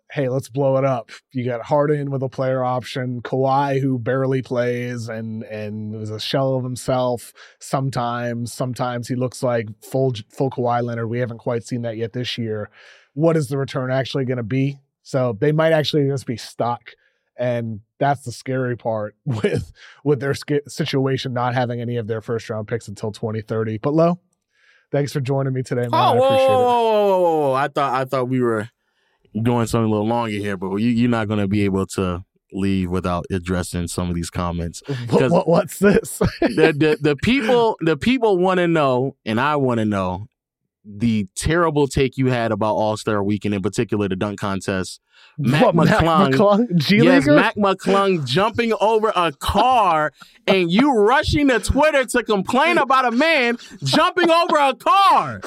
hey, let's blow it up. You got Harden with a player option, Kawhi who barely plays and and is a shell of himself sometimes. Sometimes he looks like full full Kawhi Leonard. We haven't quite seen that yet this year. What is the return actually going to be? So they might actually just be stuck. And that's the scary part with with their situation, not having any of their first round picks until twenty thirty. But Lo, thanks for joining me today, man. Oh, I appreciate whoa, it. whoa, whoa, whoa, whoa. I thought I thought we were going something a little longer here, but you, you're not going to be able to leave without addressing some of these comments. What, what, what's this? the, the the people the people want to know, and I want to know, the terrible take you had about All-Star Weekend, in particular the dunk contest. Mac what, McClung, Mac McClung? G yes, Leaguer? Mac McClung jumping over a car and you rushing to Twitter to complain about a man jumping over a car.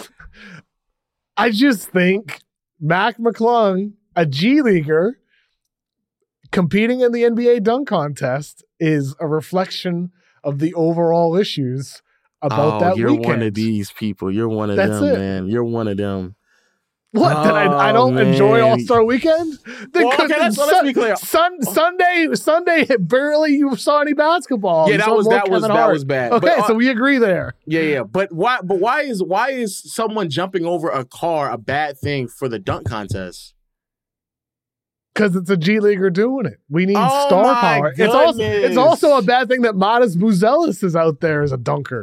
I just think Mac McClung, a G Leaguer, competing in the N B A dunk contest is a reflection of the overall issues about oh, that you're weekend. one of these people. You're one of That's them, it. man. You're one of them. What? Oh, that I, I don't man. enjoy All-Star Weekend? Then Well, okay, let's, let's be clear. Sun, Sunday, Sunday, barely you saw any basketball. Yeah, You that saw was more that was Kevin that Hart. was bad. Okay, But, uh, so we agree there. Yeah, yeah. But why? But why is why is someone jumping over a car a bad thing for the dunk contest? Because it's a G Leaguer doing it. We need Oh, star my power. It's also goodness. it's also a bad thing that Modest Buzelis is out there as a dunker.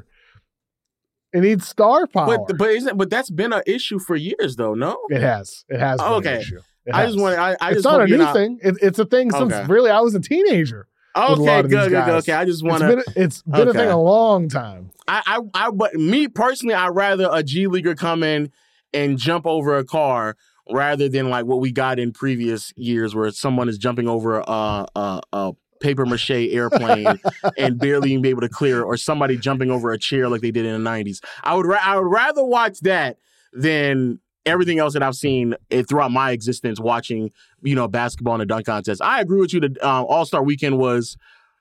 It needs star power. But but isn't but that's been an issue for years though. No, it has. It has been Okay. an issue. It I has. just want. I, I It's just not hope a you're new not- thing. It, it's a thing since Okay. really I was a teenager. with a lot Okay, of good, these good, good. guys. Okay, I just It's want to. been, it's been a Okay. thing a long time. I, I, I, but me personally, I'd rather a G Leaguer come in and jump over a car rather than like what we got in previous years where someone is jumping over a, a, a paper mache airplane and barely even be able to clear, or somebody jumping over a chair like they did in the nineties. I would, ra- I would rather watch that than everything else that I've seen throughout my existence watching, you know, basketball in the dunk contest. I agree with you that um, All-Star Weekend was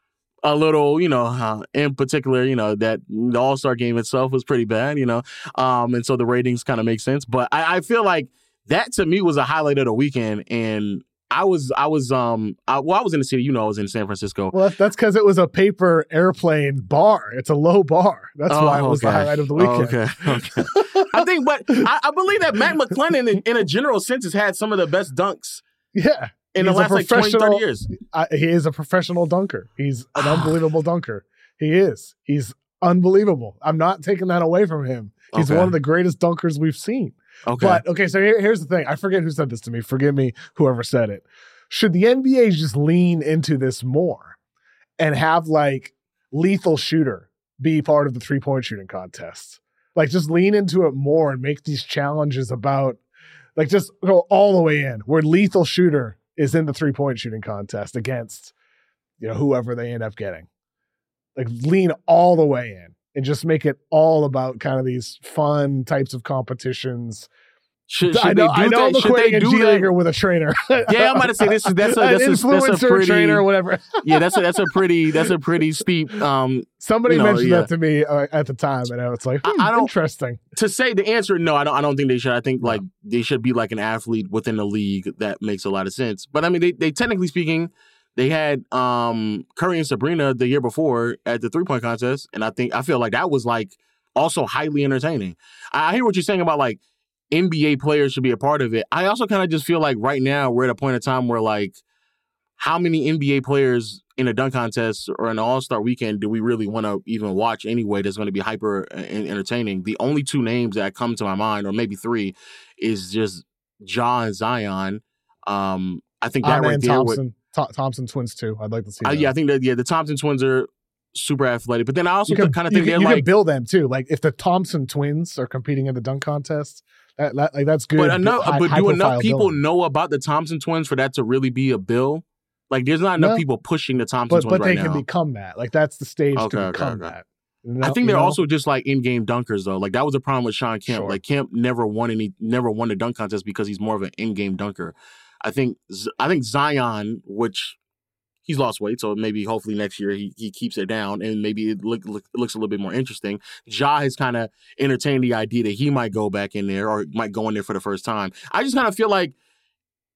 a little, you know, uh, in particular, you know, that the All-Star game itself was pretty bad, you know, um, and so the ratings kind of make sense. But I, I feel like that to me was a highlight of the weekend, and I was, I was, um, I, well, I was in the city, you know, I was in San Francisco. Well, that's because it was a paper airplane bar. It's a low bar. That's Oh, why it was the okay. highlight of the weekend. Okay, okay. I think, but I, I believe that Mac McClung, in, in a general sense, has had some of the best dunks Yeah. in the He's a last like twenty, thirty professional- years. I, he is a professional dunker. He's an unbelievable dunker. He is. He's unbelievable. I'm not taking that away from him. He's Okay. one of the greatest dunkers we've seen. Okay. But, okay, so here, here's the thing. I forget who said this to me. Forgive me, whoever said it. Should the N B A just lean into this more and have, like, Lethal Shooter be part of the three-point shooting contest? Like, just lean into it more and make these challenges about, like, just go all the way in, where Lethal Shooter is in the three-point shooting contest against, you know, whoever they end up getting. Like, lean all the way in and just make it all about kind of these fun types of competitions. Should, should I know, they do I know that? I'm Should they equating a do G that? Leaguer with a trainer. Yeah, I'm about to say this is that's a An that's a, that's a influencer pretty trainer or whatever. yeah that's a that's a pretty that's a pretty steep um Somebody You know, mentioned yeah. that to me uh, at the time, and I was like, hmm, I- I don't- interesting. to say the answer. No, I don't. I don't think they should. I think like they should be like an athlete within the league. That makes a lot of sense. But I mean, they they technically speaking, they had um Curry and Sabrina the year before at the three point contest, and I think I feel like that was like also highly entertaining. I, I hear what you're saying about like N B A players should be a part of it. I also kind of just feel like right now we're at a point in time where like how many N B A players in a dunk contest or an All-Star weekend do we really want to even watch anyway that's going to be hyper uh, entertaining? The only two names that come to my mind, or maybe three, is just Ja and Zion. Um, I think that Anna right and there would, Thompson. Tho- Thompson twins, too. I'd like to see uh, that. yeah, I think that, yeah, the Thompson twins are super athletic. But then I also You can, kind of you think can, they're you like, can build them, too. Like, if the Thompson twins are competing in the dunk contest, that, that like that's good. but enough, high- but do enough high-profile people building. know about the Thompson twins for that to really be a bill? Like, there's not enough No. people pushing the Thompson But, twins but right they now. can become that. Like, that's the stage Okay, to okay, become okay. that. You know- I think you they're know? also just like in-game dunkers though. Like that was a problem with Sean Kemp. Sure. Like Kemp never won any, never won the dunk contest because he's more of an in-game dunker. I think, Z- I think Zion, which he's lost weight, so maybe hopefully next year he, he keeps it down and maybe it look, look, looks a little bit more interesting. Ja has kind of entertained the idea that he might go back in there or might go in there for the first time. I just kind of feel like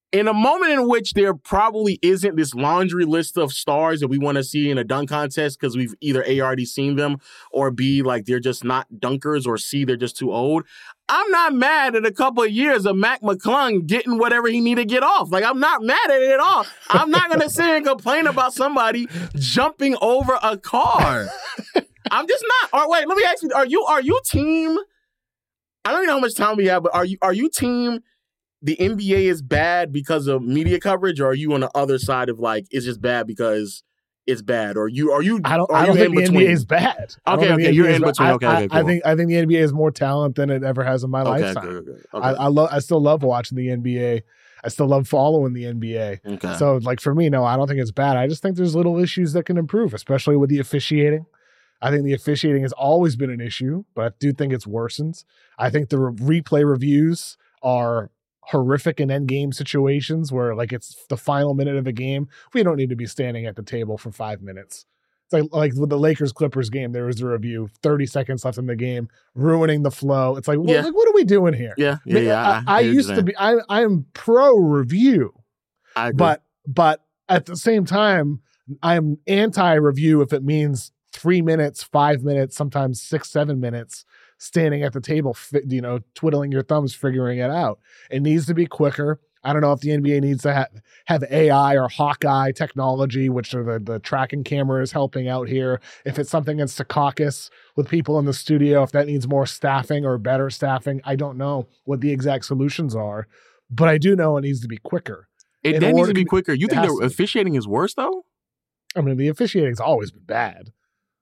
in a moment in which there probably isn't this laundry list of stars that we want to see in a dunk contest because we've either A, already seen them, or B, like they're just not dunkers, or C, they're just too old, I'm not mad at a couple of years of Mac McClung getting whatever he need to get off. Like, I'm not mad at it at all. I'm not going to sit here and complain about somebody jumping over a car. I'm just not. Or wait, let me ask you, are you are you team, I don't even know how much time we have, but are you are you team the N B A is bad because of media coverage, or are you on the other side of like it's just bad because it's bad? Or you are you? I don't. Are I don't you think the in N B A is bad. Okay, okay, you're in between. I, Okay, okay, cool. I think I think the N B A is more talent than it ever has in my okay, lifetime. Okay, okay, okay. I, I love. I still love watching the N B A. I still love following the N B A. Okay. So, like for me, no, I don't think it's bad. I just think there's little issues that can improve, especially with the officiating. I think the officiating has always been an issue, but I do think it's worsened. I think the re- replay reviews are horrific in end game situations where like it's the final minute of a game. We don't need to be standing at the table for five minutes. It's like, like with the Lakers Clippers game, there was a review, thirty seconds left in the game, ruining the flow. It's like, well, yeah. like what are we doing here? Yeah, yeah, I, mean, yeah. I, I, I used to be, I, I'm pro review, I agree. but, but at the same time, I'm anti review if it means three minutes, five minutes, sometimes six, seven minutes standing at the table, you know, twiddling your thumbs, figuring it out. It needs to be quicker. I don't know if the N B A needs to ha- have A I or Hawkeye technology, which are the, the tracking cameras helping out here. If it's something in Secaucus with people in the studio, if that needs more staffing or better staffing, I don't know what the exact solutions are, but I do know it needs to be quicker. It that needs to be quicker. You think the officiating is worse though? I mean, the officiating's always been bad.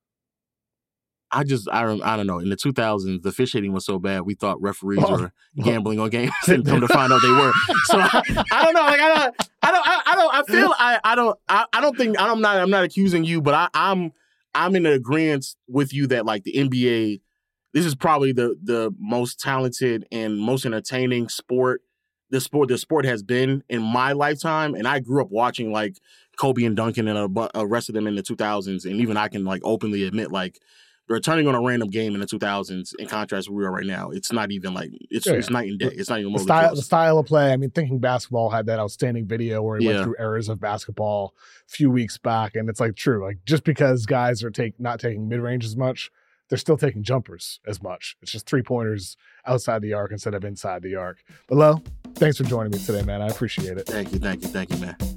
I just, I don't, I don't know. In the two thousands, the officiating was so bad, we thought referees oh. were gambling on games, and come to find out they were. So I, I don't know. Like I don't, I don't, I, I don't. I feel I, I don't, I, I don't think I'm not. I'm not accusing you, but I, I'm, I'm in agreement with you that like the N B A, this is probably the the most talented and most entertaining sport. The sport, the sport has been in my lifetime, and I grew up watching like Kobe and Duncan and a, a rest of them in the two thousands, and even I can like openly admit like. Returning on a random game in the two thousands, in contrast to where we are right now, it's not even like it's yeah, it's night and day. It's not even the style. The style of play. I mean, Thinking Basketball had that outstanding video where he yeah. went through eras of basketball a few weeks back, and it's like true. Like just because guys are take not taking mid range as much, they're still taking jumpers as much. It's just three pointers outside the arc instead of inside the arc. But Lo, thanks for joining me today, man. I appreciate it. Thank you, thank you, thank you, man.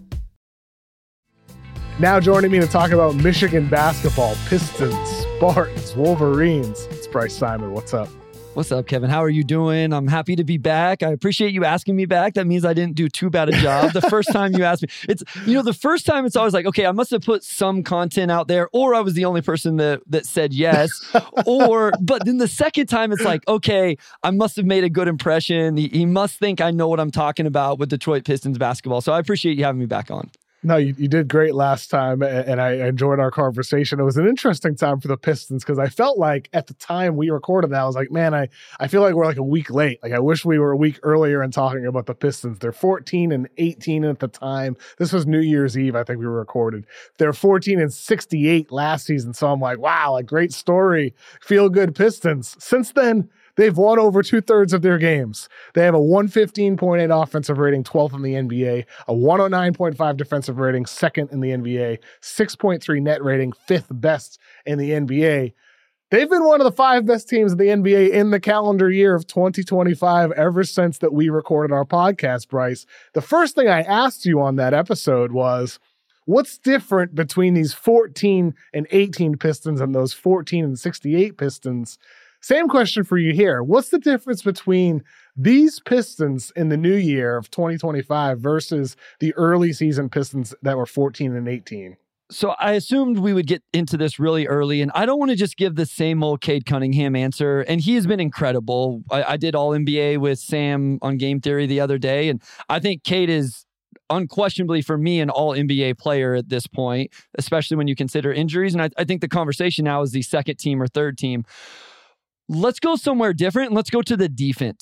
Now joining me to talk about Michigan basketball, Pistons, Spartans, Wolverines, it's Bryce Simon. What's up? What's up, Kevin? How are you doing? I'm happy to be back. I appreciate you asking me back. That means I didn't do too bad a job. The first time you asked me, it's, you know, the first time it's always like, okay, I must have put some content out there, or I was the only person that, that said yes, or, but then the second time it's like, okay, I must have made a good impression. He, he must think I know what I'm talking about with Detroit Pistons basketball. So I appreciate you having me back on. No, you, you did great last time, and I enjoyed our conversation. It was an interesting time for the Pistons because I felt like at the time we recorded that, I was like, man, I, I feel like we're like a week late. Like I wish we were a week earlier in talking about the Pistons. They're fourteen and eighteen at the time. This was New Year's Eve, I think we recorded. They're fourteen and sixty-eight last season. So I'm like, wow, a great story. Feel good Pistons. Since then, they've won over two-thirds of their games. They have a one fifteen point eight offensive rating, twelfth in the N B A, a one oh nine point five defensive rating, second in the N B A, six point three net rating, fifth best in the N B A. They've been one of the five best teams in the N B A in the calendar year of twenty twenty-five ever since that we recorded our podcast, Bryce. The first thing I asked you on that episode was, what's different between these fourteen and eighteen Pistons and those fourteen and sixty-eight Pistons? Same question for you here. What's the difference between these Pistons in the new year of twenty twenty-five versus the early season Pistons that were fourteen and eighteen? So I assumed we would get into this really early, and I don't want to just give the same old Cade Cunningham answer, and he has been incredible. I, I did all N B A with Sam on Game Theory the other day, and I think Cade is unquestionably, for me, an all N B A player at this point, especially when you consider injuries, and I, I think the conversation now is the second team or third team. Let's go somewhere different. Let's go to the defense.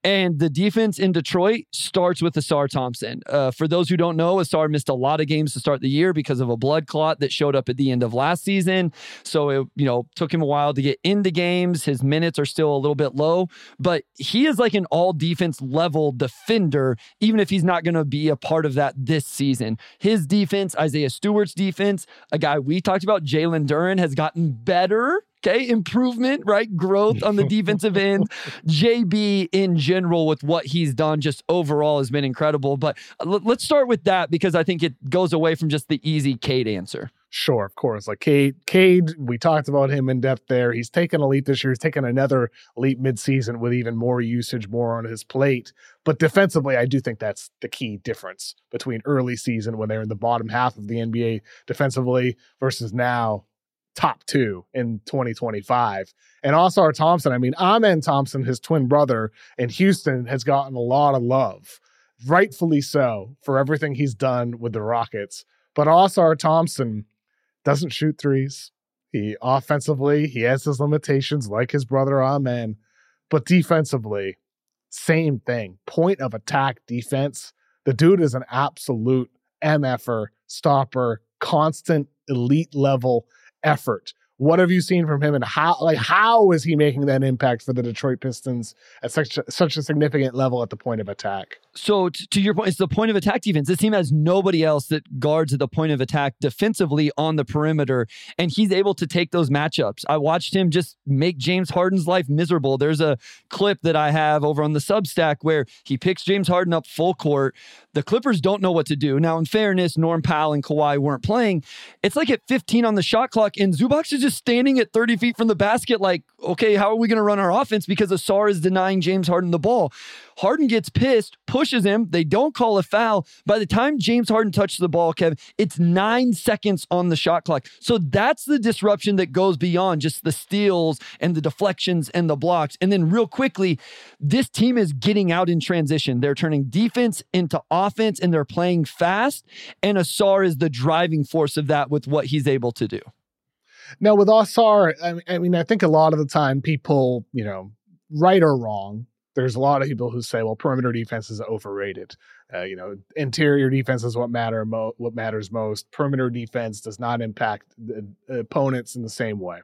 And the defense in Detroit starts with Asar Thompson. Uh, for those who don't know, Asar missed a lot of games to start the year because of a blood clot that showed up at the end of last season. So it, you know, took him a while to get into games. His minutes are still a little bit low, but he is like an all defense level defender, even if he's not going to be a part of that this season. His defense, Isaiah Stewart's defense, a guy we talked about, Jalen Duren, has gotten better. Okay, improvement, right? Growth on the defensive end. J B in general with what he's done just overall has been incredible. But l- let's start with that because I think it goes away from just the easy Cade answer. Sure, of course. Like Cade, Cade, we talked about him in depth there. He's taken a leap this year. He's taken another leap midseason with even more usage, more on his plate. But defensively, I do think that's the key difference between early season when they're in the bottom half of the N B A defensively versus now top two in twenty twenty-five. And Asar Thompson, I mean, Amen Thompson, his twin brother in Houston, has gotten a lot of love, rightfully so, for everything he's done with the Rockets. But Asar Thompson doesn't shoot threes. He offensively, he has his limitations like his brother Amen. But defensively, same thing. Point of attack defense. The dude is an absolute M F-er, stopper, constant elite level effort. What have you seen from him, and how like how is he making that impact for the Detroit Pistons at such a, such a significant level at the point of attack? So t- to your point, it's the point of attack defense. This team has nobody else that guards at the point of attack defensively on the perimeter, and he's able to take those matchups. I watched him just make James Harden's life miserable. There's a clip that I have over on the Substack where he picks James Harden up full court. The Clippers don't know what to do. Now, in fairness, Norm Powell and Kawhi weren't playing. It's like at fifteen on the shot clock, and Zubac is just standing at thirty feet from the basket like, okay, how are we going to run our offense? Because Asar is denying James Harden the ball. Harden gets pissed, pushes him. They don't call a foul. By the time James Harden touches the ball, Kevin, it's nine seconds on the shot clock. So that's the disruption that goes beyond just the steals and the deflections and the blocks. And then real quickly, this team is getting out in transition. They're turning defense into offense, and they're playing fast. And Asar is the driving force of that with what he's able to do. Now, with Asar, I mean, I think a lot of the time people, you know, right or wrong, there's a lot of people who say, well, perimeter defense is overrated. Uh, you know, interior defense is what matter mo- what matters most. Perimeter defense does not impact the opponents in the same way.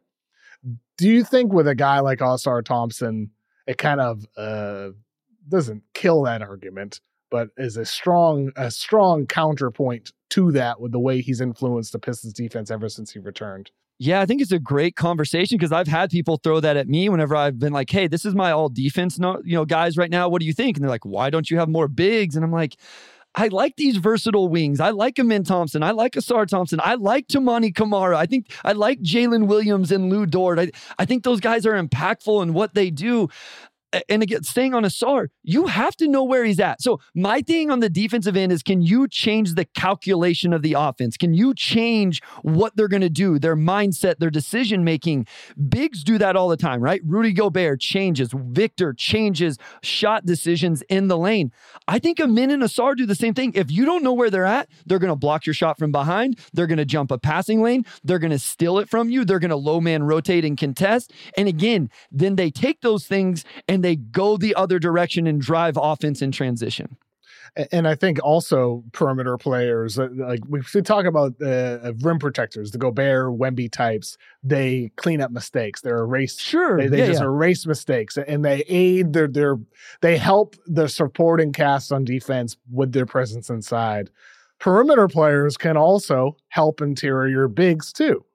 Do you think with a guy like Asar Thompson, it kind of uh, doesn't kill that argument, but is a strong a strong counterpoint to that with the way he's influenced the Pistons defense ever since he returned? Yeah, I think it's a great conversation because I've had people throw that at me whenever I've been like, hey, this is my all defense, no, you know, guys right now. What do you think? And they're like, why don't you have more bigs? And I'm like, I like these versatile wings. I like Amen Thompson. I like Asar Thompson. I like Toumani Camara. I think I like Jalen Williams and Lou Dort. I, I think those guys are impactful in what they do. And again, staying on Asar, you have to know where he's at. So my thing on the defensive end is, can you change the calculation of the offense? Can you change what they're going to do, their mindset, their decision-making? Bigs do that all the time, right? Rudy Gobert changes. Victor changes shot decisions in the lane. I think Amen and Asar do the same thing. If you don't know where they're at, they're going to block your shot from behind. They're going to jump a passing lane. They're going to steal it from you. They're going to low man rotate and contest. And again, then they take those things and they go the other direction and drive offense in transition. And I think also perimeter players, like we talk about uh, rim protectors, the Gobert, Wemby types, they clean up mistakes. They're erase. Sure. They, they yeah, just yeah. erase mistakes, and they aid their, their, they help the supporting cast on defense with their presence inside. Perimeter players can also help interior bigs too.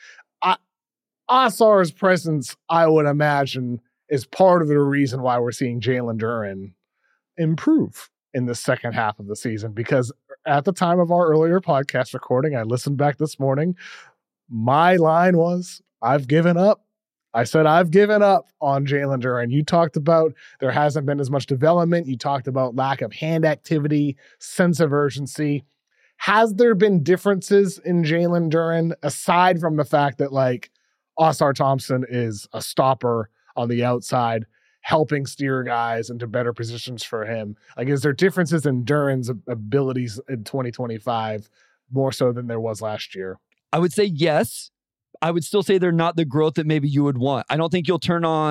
I, Asar's presence, I would imagine, is part of the reason why we're seeing Jalen Duren improve in the second half of the season, because at the time of our earlier podcast recording, I listened back this morning, my line was, I've given up. I said, I've given up on Jalen Duren. You talked about there hasn't been as much development. You talked about lack of hand activity, sense of urgency. Has there been differences in Jalen Duren, aside from the fact that, like, Asar Thompson is a stopper on the outside, helping steer guys into better positions for him? Like, is there differences in Duren's abilities in twenty twenty-five more so than there was last year? I would say yes. I would still say they're not the growth that maybe you would want. I don't think you'll turn on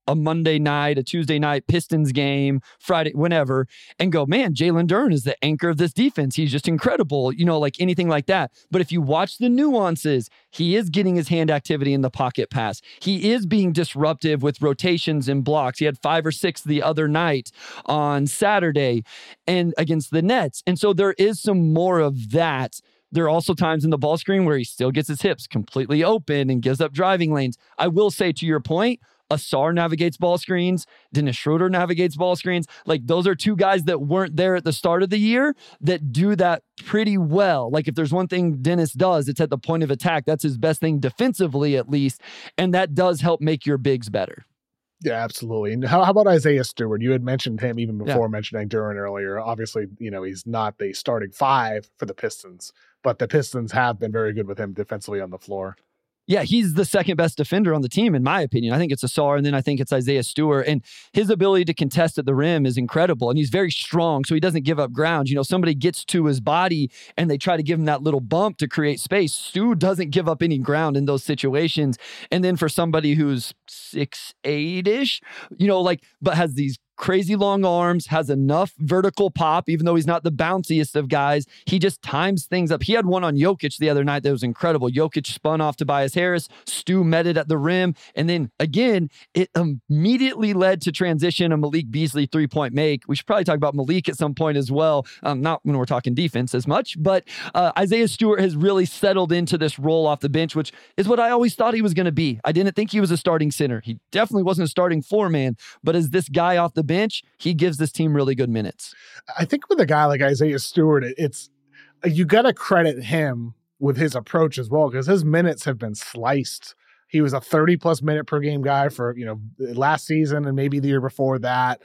a Monday night, a Tuesday night Pistons game, Friday, whenever, and go, man, Jalen Duren is the anchor of this defense. He's just incredible, you know, like anything like that. But if you watch the nuances, he is getting his hand activity in the pocket pass. He is being disruptive with rotations and blocks. He had five or six the other night on Saturday and against the Nets. And so there is some more of that. There are also times in the ball screen where he still gets his hips completely open and gives up driving lanes. I will say, to your point, Asar navigates ball screens. Dennis Schroeder navigates ball screens. Like, those are two guys that weren't there at the start of the year that do that pretty well. Like, if there's one thing Dennis does, it's at the point of attack. That's his best thing defensively, at least. And that does help make your bigs better. Yeah, absolutely. And how, how about Isaiah Stewart? You had mentioned him even before yeah. mentioning Duren earlier. Obviously, you know, he's not the starting five for the Pistons, but the Pistons have been very good with him defensively on the floor. Yeah, he's the second best defender on the team, in my opinion. I think it's Asar, and then I think it's Isaiah Stewart. And his ability to contest at the rim is incredible. And he's very strong, so he doesn't give up ground. You know, somebody gets to his body, and they try to give him that little bump to create space. Stu doesn't give up any ground in those situations. And then for somebody who's six eight-ish, you know, like, but has these crazy long arms, has enough vertical pop, even though he's not the bounciest of guys. He just times things up. He had one on Jokic the other night that was incredible. Jokic spun off Tobias Harris. Stu met it at the rim. And then again, it immediately led to transition, a Malik Beasley three-point make. We should probably talk about Malik at some point as well. Um, not when we're talking defense as much, but uh, Isaiah Stewart has really settled into this role off the bench, which is what I always thought he was going to be. I didn't think he was a starting center. He definitely wasn't a starting four-man, but as this guy off the bench, he gives this team really good minutes. I think with a guy like Isaiah Stewart, it's you got to credit him with his approach as well, because his minutes have been sliced. He was a thirty plus minute per game guy for, you know, last season and maybe the year before that.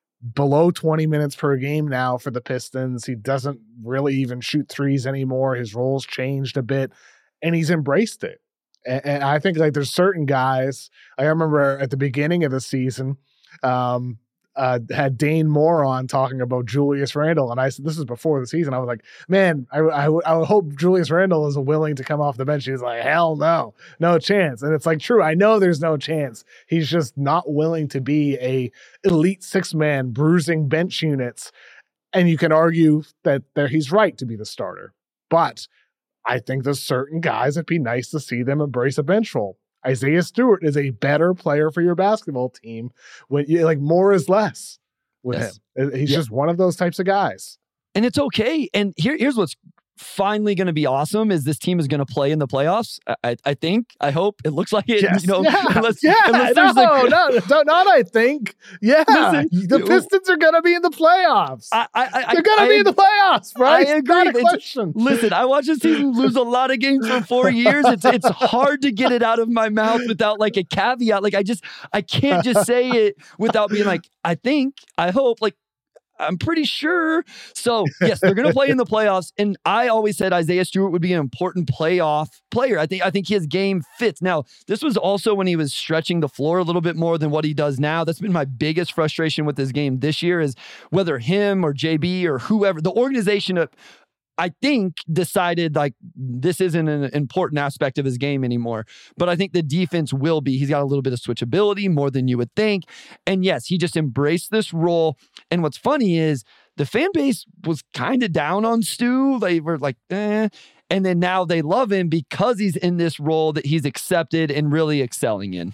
Below twenty minutes per game now for the Pistons. He doesn't really even shoot threes anymore. His role's changed a bit, and he's embraced it. And, and I think, like, there's certain guys. I remember at the beginning of the season, um, Uh, had Dane Moore on talking about Julius Randle. And I said, this is before the season. I was like, man, I, I, w- I would hope Julius Randle is willing to come off the bench. He was like, hell no, no chance. And it's like, true. I know there's no chance. He's just not willing to be a elite six man bruising bench units. And you can argue that there he's right to be the starter. But I think there's certain guys it'd be nice to see them embrace a bench role. Isaiah Stewart is a better player for your basketball team when you like more is less with yes. him. He's yeah. just one of those types of guys. And it's okay. And here, here's what's finally going to be awesome is this team is going to play in the playoffs. I, I think, I hope it looks like it, yes. you know, yeah. unless, yeah. unless no, there's like, no, no, not I think. Yeah. Listen, the Pistons are going to be in the playoffs. I, I, They're going to be in the playoffs, right? I agree. Not a question. It's, listen, I watched this team lose a lot of games for four years. It's, it's hard to get it out of my mouth without like a caveat. Like I just, I can't just say it without being like, I think, I hope, like, I'm pretty sure. So, yes, they're going to play in the playoffs. And I always said Isaiah Stewart would be an important playoff player. I think I think his game fits. Now, this was also when he was stretching the floor a little bit more than what he does now. That's been my biggest frustration with his game this year is whether him or J B or whoever, the organization of I think decided like this isn't an important aspect of his game anymore. But I think the defense will be. He's got a little bit of switchability more than you would think. And yes, he just embraced this role. And what's funny is the fan base was kind of down on Stu. They were like, eh. And then now they love him because he's in this role that he's accepted and really excelling in.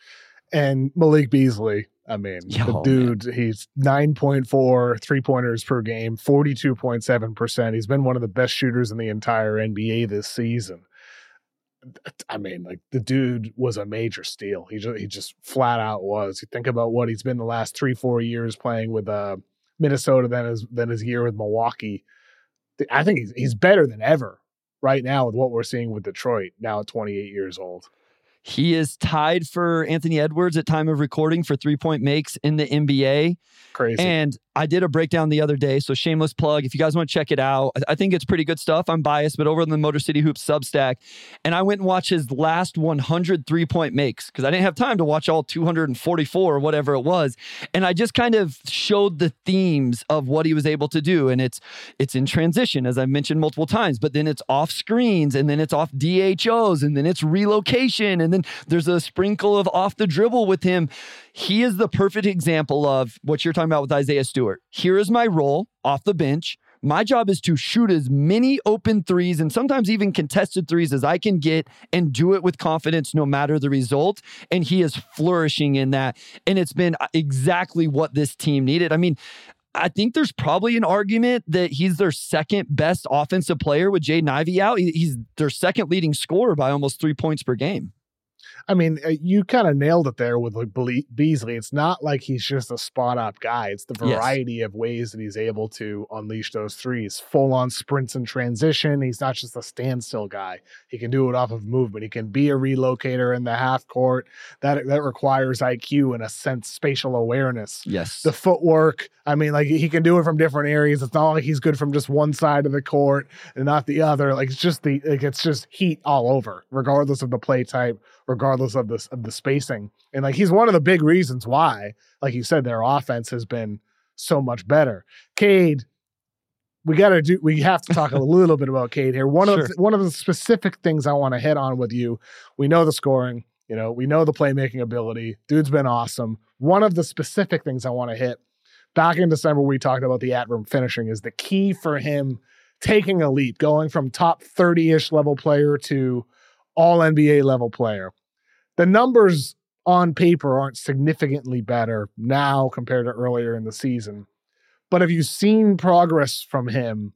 And Malik Beasley. I mean, Yo, the dude, man. He's nine point four three-pointers per game, forty-two point seven percent. He's been one of the best shooters in the entire N B A this season. I mean, like, the dude was a major steal. He just, he just flat out was. You think about what he's been the last three, four years playing with uh, Minnesota than his, than his year with Milwaukee. I think he's, he's better than ever right now with what we're seeing with Detroit, now at twenty-eight years old. He is tied for Anthony Edwards at time of recording for three-point makes in the N B A. Crazy. And I did a breakdown the other day, so shameless plug. If you guys want to check it out, I think it's pretty good stuff. I'm biased, but over in the Motor City Hoops Substack. And I went and watched his last one hundred three-point makes because I didn't have time to watch all two hundred forty-four or whatever it was. And I just kind of showed the themes of what he was able to do. And it's it's in transition, as I've mentioned multiple times, but then it's off screens, and then it's off D H Os, and then it's relocation, and then there's a sprinkle of off the dribble with him. He is the perfect example of what you're talking about with Isaiah Stewart. Here is my role off the bench. My job is to shoot as many open threes and sometimes even contested threes as I can get and do it with confidence no matter the result. And he is flourishing in that. And it's been exactly what this team needed. I mean, I think there's probably an argument that he's their second best offensive player with Jaden Ivey out. He's their second leading scorer by almost three points per game. I mean, you kind of nailed it there with like Beasley. It's not like he's just a spot up guy. It's the variety yes. of ways that he's able to unleash those threes. Full on sprints and transition. He's not just a standstill guy. He can do it off of movement. He can be a relocator in the half court. That that requires I Q and a sense spatial awareness. Yes. The footwork. I mean, like he can do it from different areas. It's not like he's good from just one side of the court and not the other. Like it's just the like it's just heat all over, regardless of the play type, regardless of the, of the spacing. And like, he's one of the big reasons why, like you said, their offense has been so much better. Cade, we got to do, we have to talk a little bit about Cade here. One sure. of the, one of the specific things I want to hit on with you, we know the scoring, you know, we know the playmaking ability. Dude's been awesome. One of the specific things I want to hit, back in December, we talked about the at-rim finishing is the key for him taking a leap, going from top thirty-ish level player to all N B A level player. The numbers on paper aren't significantly better now compared to earlier in the season. But have you seen progress from him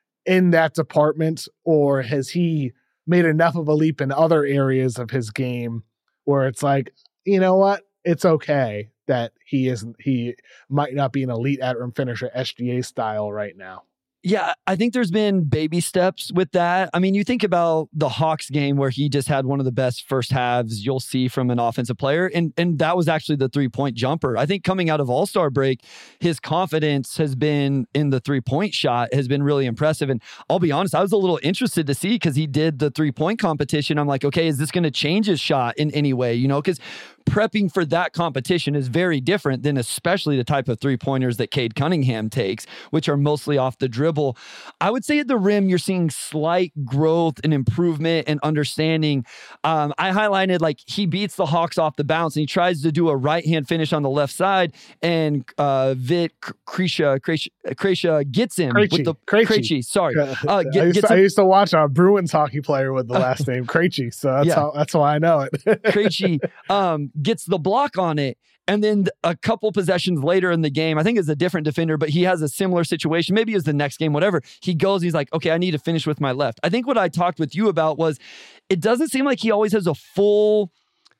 in that department, or has he made enough of a leap in other areas of his game where it's like, you know what, it's okay that he isn't, he might not be an elite at-rim finisher S G A style right now? Yeah, I think there's been baby steps with that. I mean, you think about the Hawks game where he just had one of the best first halves you'll see from an offensive player. And, and that was actually the three-point jumper. I think coming out of All-Star break, his confidence has been in the three-point shot has been really impressive. And I'll be honest, I was a little interested to see because he did the three-point competition. I'm like, okay, is this going to change his shot in any way? You know, because prepping for that competition is very different than especially the type of three-pointers that Cade Cunningham takes, which are mostly off the dribble. I would say at the rim, you're seeing slight growth and improvement and understanding. Um, I highlighted like he beats the Hawks off the bounce and he tries to do a right-hand finish on the left side, and uh, Vit Krejci Krejci gets him Krejci, with the Krejci. Krejci, sorry. Uh, get, I, used to, I used to watch a Bruins hockey player with the last name Krejci, so that's yeah. how that's why I know it. Krejci um, gets the block on it. And then a couple possessions later in the game, I think it's a different defender, but he has a similar situation. Maybe it's the next game, whatever. He goes, he's like, okay, I need to finish with my left. I think what I talked with you about was it doesn't seem like he always has a full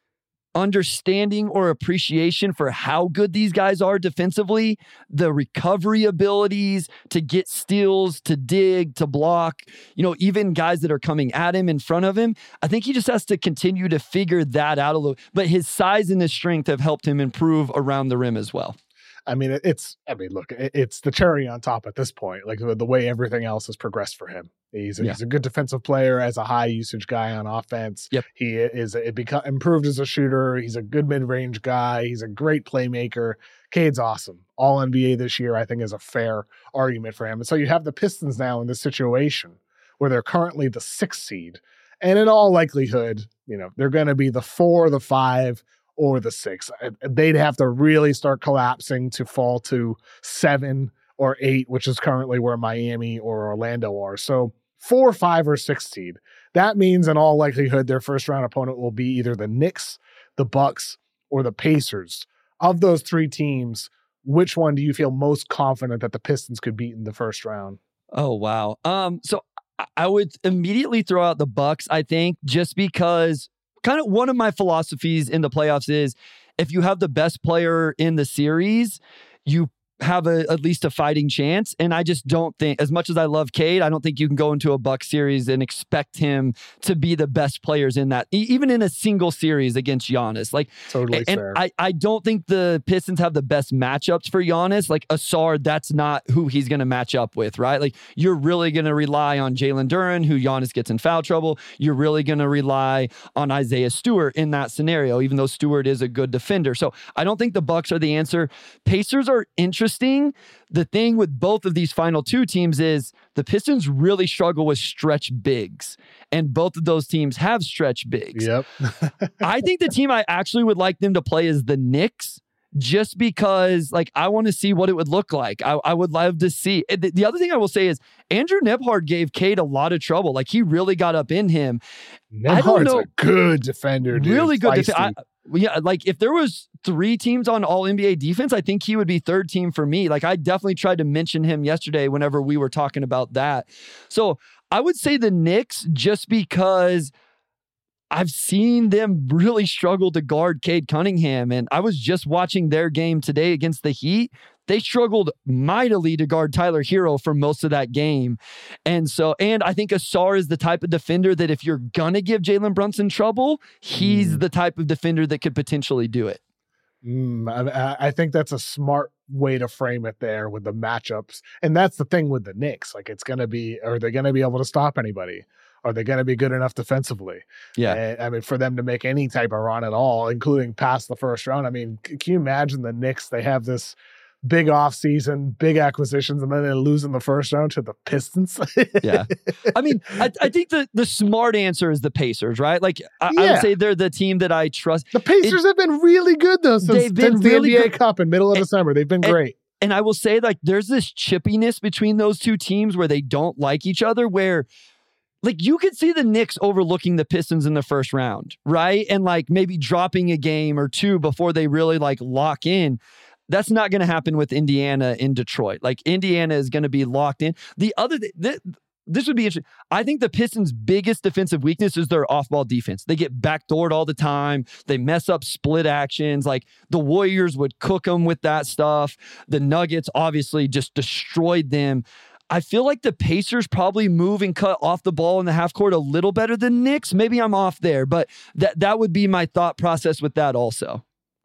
understanding or appreciation for how good these guys are defensively, the recovery abilities to get steals, to dig, to block, you know, even guys that are coming at him in front of him. I think he just has to continue to figure that out a little, but his size and his strength have helped him improve around the rim as well. I mean, it's, I mean, look, it's the cherry on top at this point, like the way everything else has progressed for him. He's a, yeah. he's a good defensive player as a high usage guy on offense. Yep. He is it become improved as a shooter. He's a good mid-range guy. He's a great playmaker. Cade's awesome. All N B A this year, I think, is a fair argument for him. And so you have the Pistons now in this situation where they're currently the sixth seed. And in all likelihood, you know, they're going to be the four, the five, or the six. They'd have to really start collapsing to fall to seven or eight, which is currently where Miami or Orlando are. So four, five, or six seed. That means in all likelihood, their first round opponent will be either the Knicks, the Bucks, or the Pacers. Of those three teams, which one do you feel most confident that the Pistons could beat in the first round? Oh, wow. Um, so I would immediately throw out the Bucks, I think, just because kind of one of my philosophies in the playoffs is if you have the best player in the series, you have a, at least a fighting chance. And I just don't think, as much as I love Cade, I don't think you can go into a Bucks series and expect him to be the best players in that, e- even in a single series against Giannis. Like, Totally and fair. I, I don't think the Pistons have the best matchups for Giannis. Like Asar, that's not who he's going to match up with, right? Like you're really going to rely on Jalen Duren, who Giannis gets in foul trouble. You're really going to rely on Isaiah Stewart in that scenario, even though Stewart is a good defender. So I don't think the Bucks are the answer. Pacers are interesting. The thing with both of these final two teams is the Pistons really struggle with stretch bigs, and both of those teams have stretch bigs. Yep. I think the team I actually would like them to play is the Knicks, just because like I want to see what it would look like. I, I would love to see. The, the other thing I will say is Andrew Nembhard gave Cade a lot of trouble. Like he really got up in him. Nembhard's a good defender, dude. Really good Feisty. defender. Yeah, like if there was three teams on all N B A defense, I think he would be third team for me. Like I definitely tried to mention him yesterday whenever we were talking about that. So I would say the Knicks just because I've seen them really struggle to guard Cade Cunningham. And I was just watching their game today against the Heat. They struggled mightily to guard Tyler Hero for most of that game. And so, and I think Asar is the type of defender that if you're going to give Jalen Brunson trouble, he's mm. the type of defender that could potentially do it. Mm, I, I think that's a smart way to frame it there with the matchups. And that's the thing with the Knicks. Like it's going to be, are they going to be able to stop anybody? Are they going to be good enough defensively? Yeah. And, I mean, for them to make any type of run at all, including past the first round. I mean, can you imagine the Knicks? They have this big offseason, big acquisitions, and then they lose in the first round to the Pistons. Yeah. I mean, I, I think the, the smart answer is the Pacers, right? Like, I, yeah. I would say they're the team that I trust. The Pacers it, have been really good, though, since, they've been since really the N B A good. Cup in middle of and, December. They've been and, great. And I will say, like, there's this chippiness between those two teams where they don't like each other, where like you could see the Knicks overlooking the Pistons in the first round, right? And like maybe dropping a game or two before they really like lock in. That's not going to happen with Indiana in Detroit. Like Indiana is going to be locked in. The other, th- th- this would be interesting. I think the Pistons' biggest defensive weakness is their off-ball defense. They get backdoored all the time. They mess up split actions. Like the Warriors would cook them with that stuff. The Nuggets obviously just destroyed them. I feel like the Pacers probably move and cut off the ball in the half court a little better than Knicks. Maybe I'm off there, but that that would be my thought process with that also.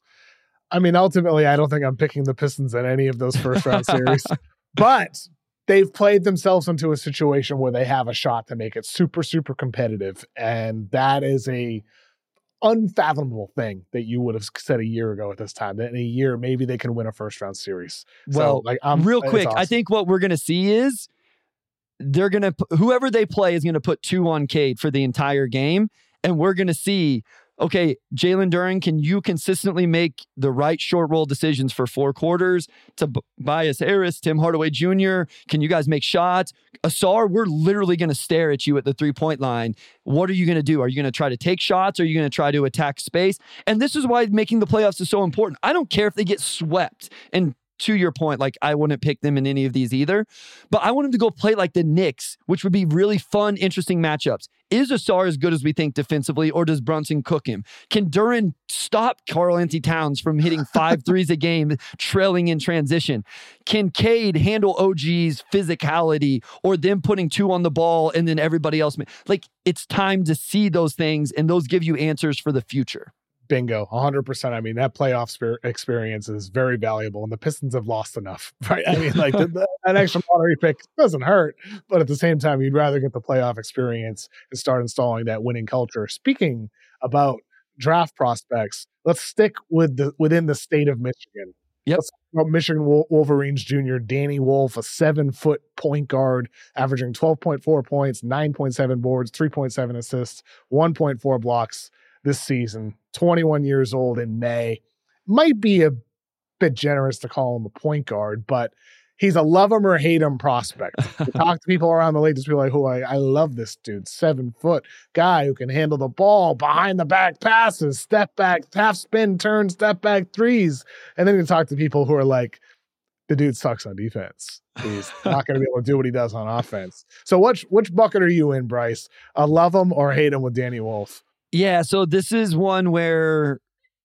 I mean, ultimately, I don't think I'm picking the Pistons in any of those first round series, but they've played themselves into a situation where they have a shot to make it super, super competitive. And that is a unfathomable thing that you would have said a year ago at this time, that in a year, maybe they can win a first round series. Well, so, like, I'm, real quick, awesome. I think what we're going to see is they're going to, whoever they play is going to put two on Cade for the entire game. And we're going to see, okay, Jalen Duren, can you consistently make the right short roll decisions for four quarters? Tobias Harris, Tim Hardaway Junior, can you guys make shots? Asar, we're literally going to stare at you at the three-point line. What are you going to do? Are you going to try to take shots? Or are you going to try to attack space? And this is why making the playoffs is so important. I don't care if they get swept. And to your point, like I wouldn't pick them in any of these either, but I want them to go play like the Knicks, which would be really fun, interesting matchups. Is Asar as good as we think defensively, or does Brunson cook him? Can Duren stop Karl-Anthony Towns from hitting five threes a game, trailing in transition? Can Cade handle O G's physicality, or them putting two on the ball and then everybody else? Like, it's time to see those things, and those give you answers for the future. Bingo, one hundred percent. I mean, that playoff sp- experience is very valuable, and the Pistons have lost enough, right? I mean, like, the, the, an extra lottery pick doesn't hurt, but at the same time, you'd rather get the playoff experience and start installing that winning culture. Speaking about draft prospects, let's stick with the within the state of Michigan. Yep. Let's talk about Michigan Wolverines junior Danny Wolf, a seven-foot point guard, averaging twelve point four points, nine point seven boards, three point seven assists, one point four blocks this season. twenty-one years old in May. Might be a bit generous to call him a point guard, but he's a love him or hate him prospect. You talk to people around the league, just be like, "Who I, I love this dude, seven foot guy who can handle the ball, behind the back passes, step back, half spin, turn, step back threes." And then you talk to people who are like, "The dude sucks on defense. He's not going to be able to do what he does on offense." So which which bucket are you in, Bryce? A love him or hate him with Danny Wolf? Yeah, so this is one where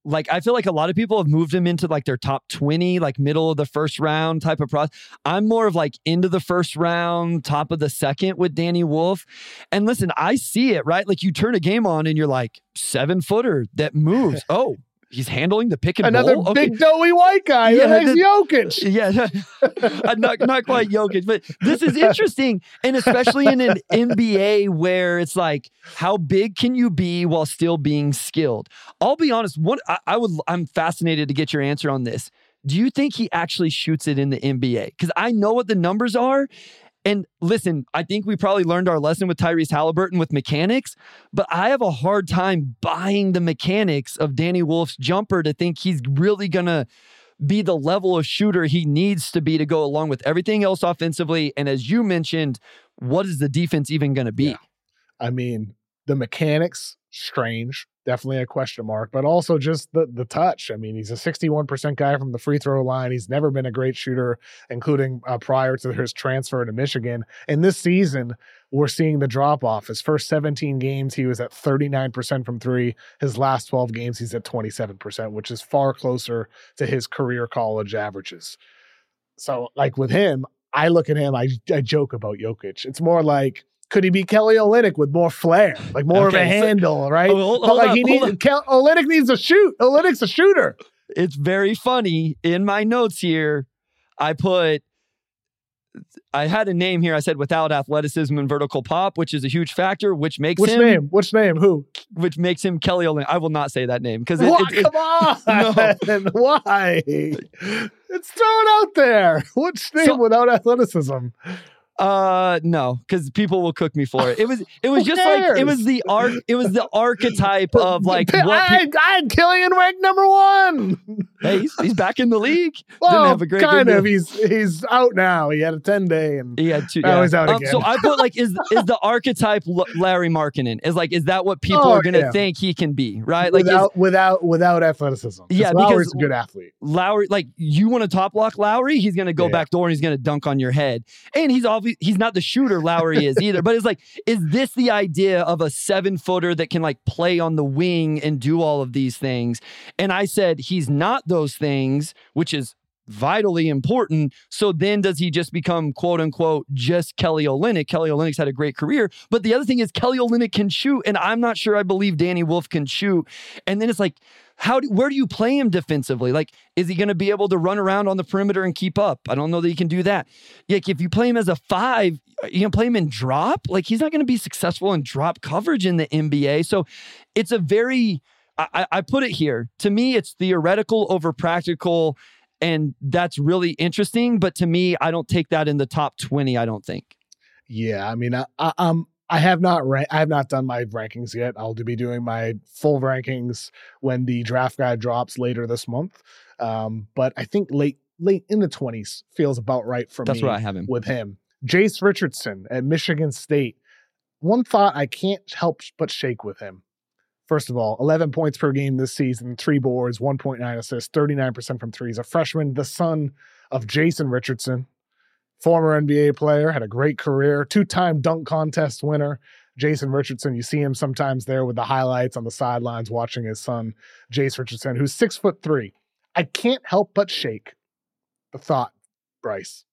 like, I feel like a lot of people have moved him into like their top twenty, like middle of the first round type of process. I'm more of like into the first round, top of the second with Danny Wolf. And listen, I see it, right? Like you turn a game on and you're like, seven footer that moves. Oh, he's handling the pick and Another roll. big Okay. doughy white guy. Yeah, Yeah, next this- Jokic. Yeah, not, not quite Jokic, but this is interesting. And especially in an N B A where it's like, how big can you be while still being skilled? I'll be honest, one, I, I would, I'm fascinated to get your answer on this. Do you think he actually shoots it in the N B A? Because I know what the numbers are. And listen, I think we probably learned our lesson with Tyrese Halliburton with mechanics, but I have a hard time buying the mechanics of Danny Wolf's jumper to think he's really going to be the level of shooter he needs to be to go along with everything else offensively. And as you mentioned, what is the defense even going to be? Yeah. I mean, the mechanics, strange. Definitely a question mark, but also just the the touch. I mean, he's a sixty-one percent guy from the free throw line. He's never been a great shooter, including uh, prior to his transfer to Michigan. And this season, we're seeing the drop off. His first seventeen games, he was at thirty-nine percent from three. His last twelve games, he's at twenty-seven percent, which is far closer to his career college averages. So, like with him, I look at him, I, I joke about Jokic. It's more like, could he be Kelly Olynyk with more flair, like more Okay, of a so- handle, right? Oh, hold- but hold like on, he hold needs, Kel, Olynyk needs to shoot. Olynyk's a shooter. It's very funny. In my notes here, I put, I had a name here. I said without athleticism and vertical pop, which is a huge factor, which makes Which him, name? Which name? Who? which makes him Kelly Olynyk. I will not say that name because it, What? it, it, Come on. Why? It's thrown out there. Which name So- without athleticism? Uh no, because people will cook me for it. It was it was Who just like it cares? was the arc it was the archetype of like I, what pe- had, I had Killian ranked number one. hey, he's, he's back in the league. Well, Didn't have a great kind good of. year. He's he's out now. He had a ten day and He had two. Now yeah. he's out Um, again. So I put like is is the archetype L- Larry Markkinen is like is that what people Oh, are gonna yeah. think he can be, right? Like is without without without athleticism. 'Cause Yeah, Lowry's because- a good athlete. Lowry, like you want to top block Lowry, he's gonna go Yeah. back door and he's gonna dunk on your head. And he's obviously he's not the shooter Lowry is either. But it's like, is this the idea of a seven footer that can like play on the wing and do all of these things? And I said he's not those things, which is vitally important. So then does he just become quote unquote just Kelly Olynyk? Kelly Olynyk's had a great career. But the other thing is Kelly Olynyk can shoot, and I'm not sure I believe Danny Wolf can shoot. And then it's like, how do, where do you play him defensively? Like, is he going to be able to run around on the perimeter and keep up? I don't know that he can do that. Like, if you play him as a five, you can play him in drop. Like, he's not going to be successful in drop coverage in the N B A. So it's a very, I, I put it here. To me, it's theoretical over practical, and that's really interesting. But to me, I don't take that in the top twenty, I don't think. Yeah, I mean, I, I, um, I have not ra- I have not done my rankings yet. I'll be doing my full rankings when the draft guide drops later this month. Um, but I think late late in the twenties feels about right for That's me where I have him. with him. Jace Richardson at Michigan State. One thought I can't help but shake with him. First of all, eleven points per game this season, three boards, one point nine assists, thirty-nine percent from threes. A freshman, the son of Jason Richardson, former N B A player, had a great career, two-time dunk contest winner. Jason Richardson, you see him sometimes there with the highlights on the sidelines watching his son, Jace Richardson, who's six foot three. I can't help but shake the thought, Bryce.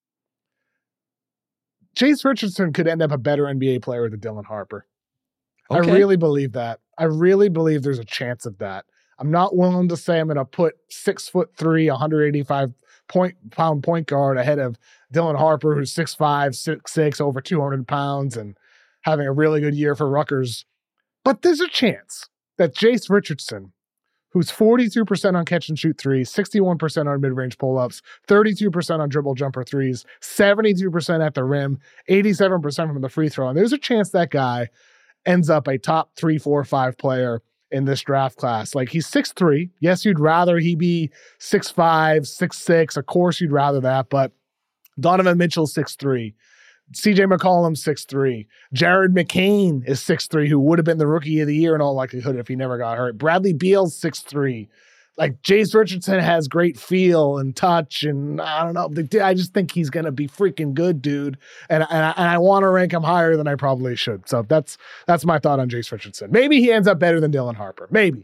Jace Richardson could end up a better N B A player than Dylan Harper. I Okay. really believe that. I really believe there's a chance of that. I'm not willing to say I'm going to put six foot three, one hundred eighty-five point pound point guard ahead of Dylan Harper, who's six five, six six, over two hundred pounds, and having a really good year for Rutgers. But there's a chance that Jace Richardson, who's forty-two percent on catch and shoot threes, sixty-one percent on mid-range pull-ups, thirty-two percent on dribble jumper threes, seventy-two percent at the rim, eighty-seven percent from the free throw. And there's a chance that guy ends up a top three, four, five player in this draft class. Like, he's six three. Yes, you'd rather he be six five, six six. Of course you'd rather that, but Donovan Mitchell's six three. C J McCollum, six three. Jared McCain is six three, who would have been the rookie of the year in all likelihood if he never got hurt. Bradley Beal's six three. Like, Jace Richardson has great feel and touch, and I don't know. I just think he's going to be freaking good, dude. And, and I, and I want to rank him higher than I probably should. So that's that's my thought on Jace Richardson. Maybe he ends up better than Dylan Harper. Maybe.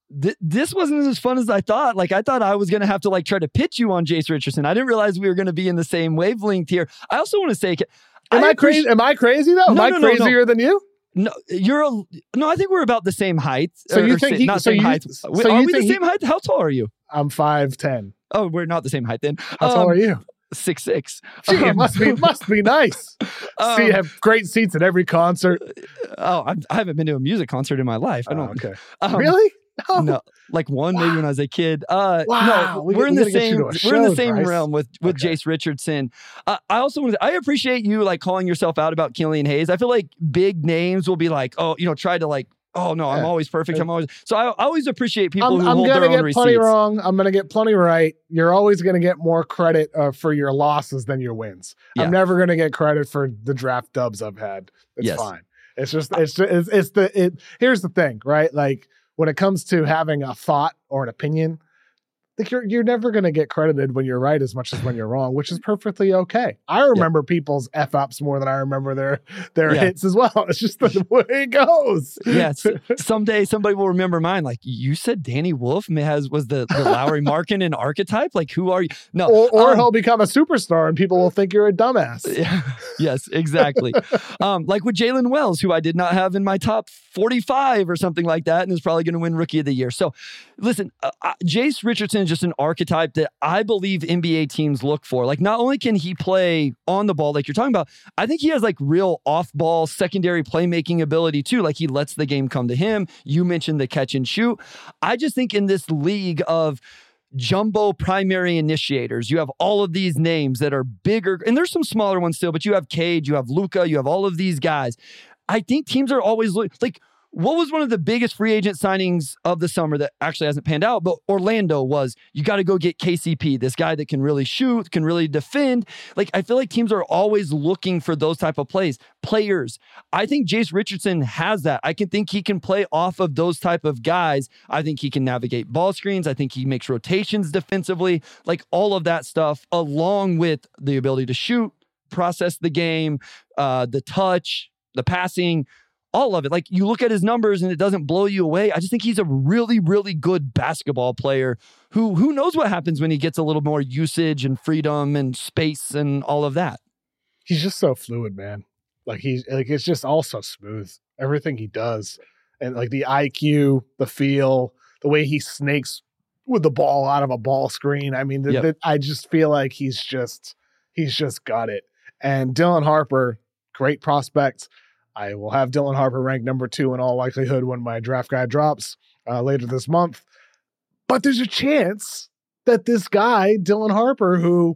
th- this wasn't as fun as I thought. Like, I thought I was going to have to like try to pitch you on Jace Richardson. I didn't realize we were going to be in the same wavelength here. I also want to say, am I, I appreciate- crazy? Am I crazy though? Am no, I no, no, crazier no. than you? No, you're a, no. I think we're about the same height. So you or, think or, he, not so same you, height? So are you we the think same he, height? How tall are you? I'm five ten. Oh, we're not the same height then. How tall Um, are you? Six six. Gee, it must be must be nice. Um, See, you have great seats at every concert. Oh, I, I haven't been to a music concert in my life. I Oh, don't. okay. Um, Really? No. No, like one maybe when I was a kid. Uh, Wow. no, We we're got- in we the gotta get you same. to a We're in the show, same Bryce. realm with with Okay. Jace Richardson. Uh, I also want to. I appreciate you like calling yourself out about Killian Hayes. I feel like big names will be like, oh, you know, try to like. Oh no, I'm Yeah. always perfect. I'm always so. I, I always appreciate people I'm, who I'm hold gonna their own get plenty receipts. wrong. I'm gonna get plenty right. You're always gonna get more credit uh, for your losses than your wins. Yeah. I'm never gonna get credit for the draft dubs I've had. It's Yes. fine. It's just it's just, it's, it's the it. Here's the thing, right? Like when it comes to having a thought or an opinion, like you're you're never gonna get credited when you're right as much as when you're wrong, which is perfectly okay. I remember people's f ups more than I remember their their Yeah. hits as well. It's just the way it goes. Yes. Someday somebody will remember mine. Like you said, Danny Wolf has was the, the Lowry Markkanen archetype. Like who are you? No. Or, or um, he'll become a superstar and people will think you're a dumbass. Yeah. Yes, exactly. um, like with Jalen Wells, who I did not have in my top forty-five or something like that, and is probably going to win Rookie of the Year. So, listen, uh, uh, Jace Richardson is just an archetype that I believe N B A teams look for. Like, not only can he play on the ball, like you're talking about, I think he has like real off-ball secondary playmaking ability too. Like he lets the game come to him. You mentioned the catch and shoot. I just think in this league of jumbo primary initiators, you have all of these names that are bigger, and there's some smaller ones still, but you have Cade, you have Luka, you have all of these guys. I think teams are always look, like, what was one of the biggest free agent signings of the summer that actually hasn't panned out? But Orlando was, you got to go get K C P, this guy that can really shoot, can really defend. Like, I feel like teams are always looking for those type of plays, players. I think Jace Richardson has that. I can think he can play off of those type of guys. I think he can navigate ball screens. I think he makes rotations defensively, like all of that stuff, along with the ability to shoot, process the game, uh, the touch, the passing, all of it. Like you look at his numbers and it doesn't blow you away. I just think he's a really, really good basketball player who who knows what happens when he gets a little more usage and freedom and space and all of that. He's just so fluid, man. Like he's like it's just all so smooth. Everything he does. And like the I Q, the feel, the way he snakes with the ball out of a ball screen. I mean, the, Yep. the, I just feel like he's just he's just got it. And Dylan Harper, great prospect. I will have Dylan Harper ranked number two in all likelihood when my draft guide drops uh, later this month. But there's a chance that this guy, Dylan Harper, who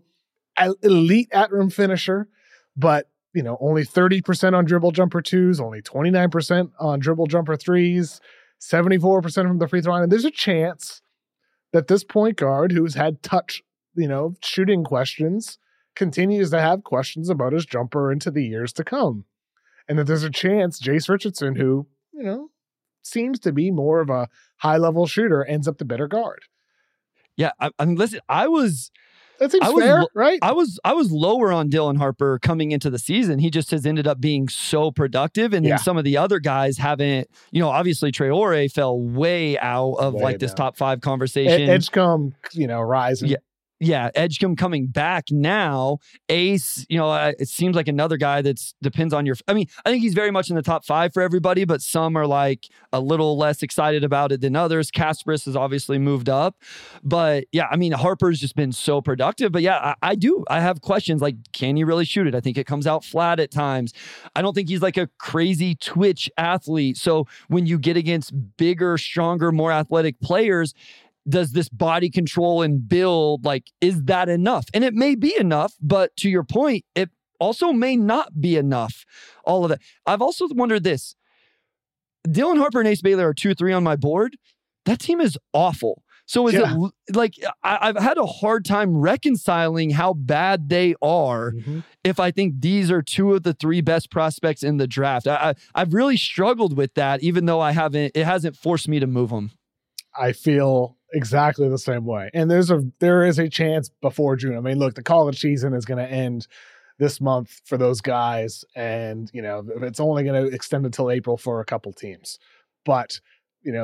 elite at rim finisher, but you know, only thirty percent on dribble jumper twos, only twenty-nine percent on dribble jumper threes, seventy-four percent from the free throw line. And there's a chance that this point guard who's had touch, you know, shooting questions continues to have questions about his jumper into the years to come. And that there's a chance Jace Richardson, who, you know, seems to be more of a high-level shooter, ends up the better guard. Yeah, I, I mean, listen, I was That seems I was fair, lo- right? I was I was lower on Dylan Harper coming into the season. He just has ended up being so productive, and then Yeah. some of the other guys haven't. You know, obviously Traore fell way out of Way like this down. top five Ed- conversation. Edgecombe, you know, rising. Yeah. Yeah, Edgecombe coming back now. Ace, you know, uh, it seems like another guy that's depends on your. I mean, I think he's very much in the top five for everybody, but some are like a little less excited about it than others. Kasparis has obviously moved up, but yeah, I mean, Harper's just been so productive. But yeah, I, I do. I have questions like, can he really shoot it? I think it comes out flat at times. I don't think he's like a crazy twitch athlete. So when you get against bigger, stronger, more athletic players, does this body control and build, like, is that enough? And it may be enough, but to your point, it also may not be enough. All of that. I've also wondered this. Dylan Harper and Ace Baylor are two, three on my board. That team is awful. So is Yeah. it like, I, I've had a hard time reconciling how bad they are Mhm. if I think these are two of the three best prospects in the draft. I, I, I've really struggled with that, even though I haven't, it hasn't forced me to move them. I feel exactly the same way. And there's a there is a chance before June. I mean, look, the college season is going to end this month for those guys, and you know it's only going to extend until April for a couple teams. But you know,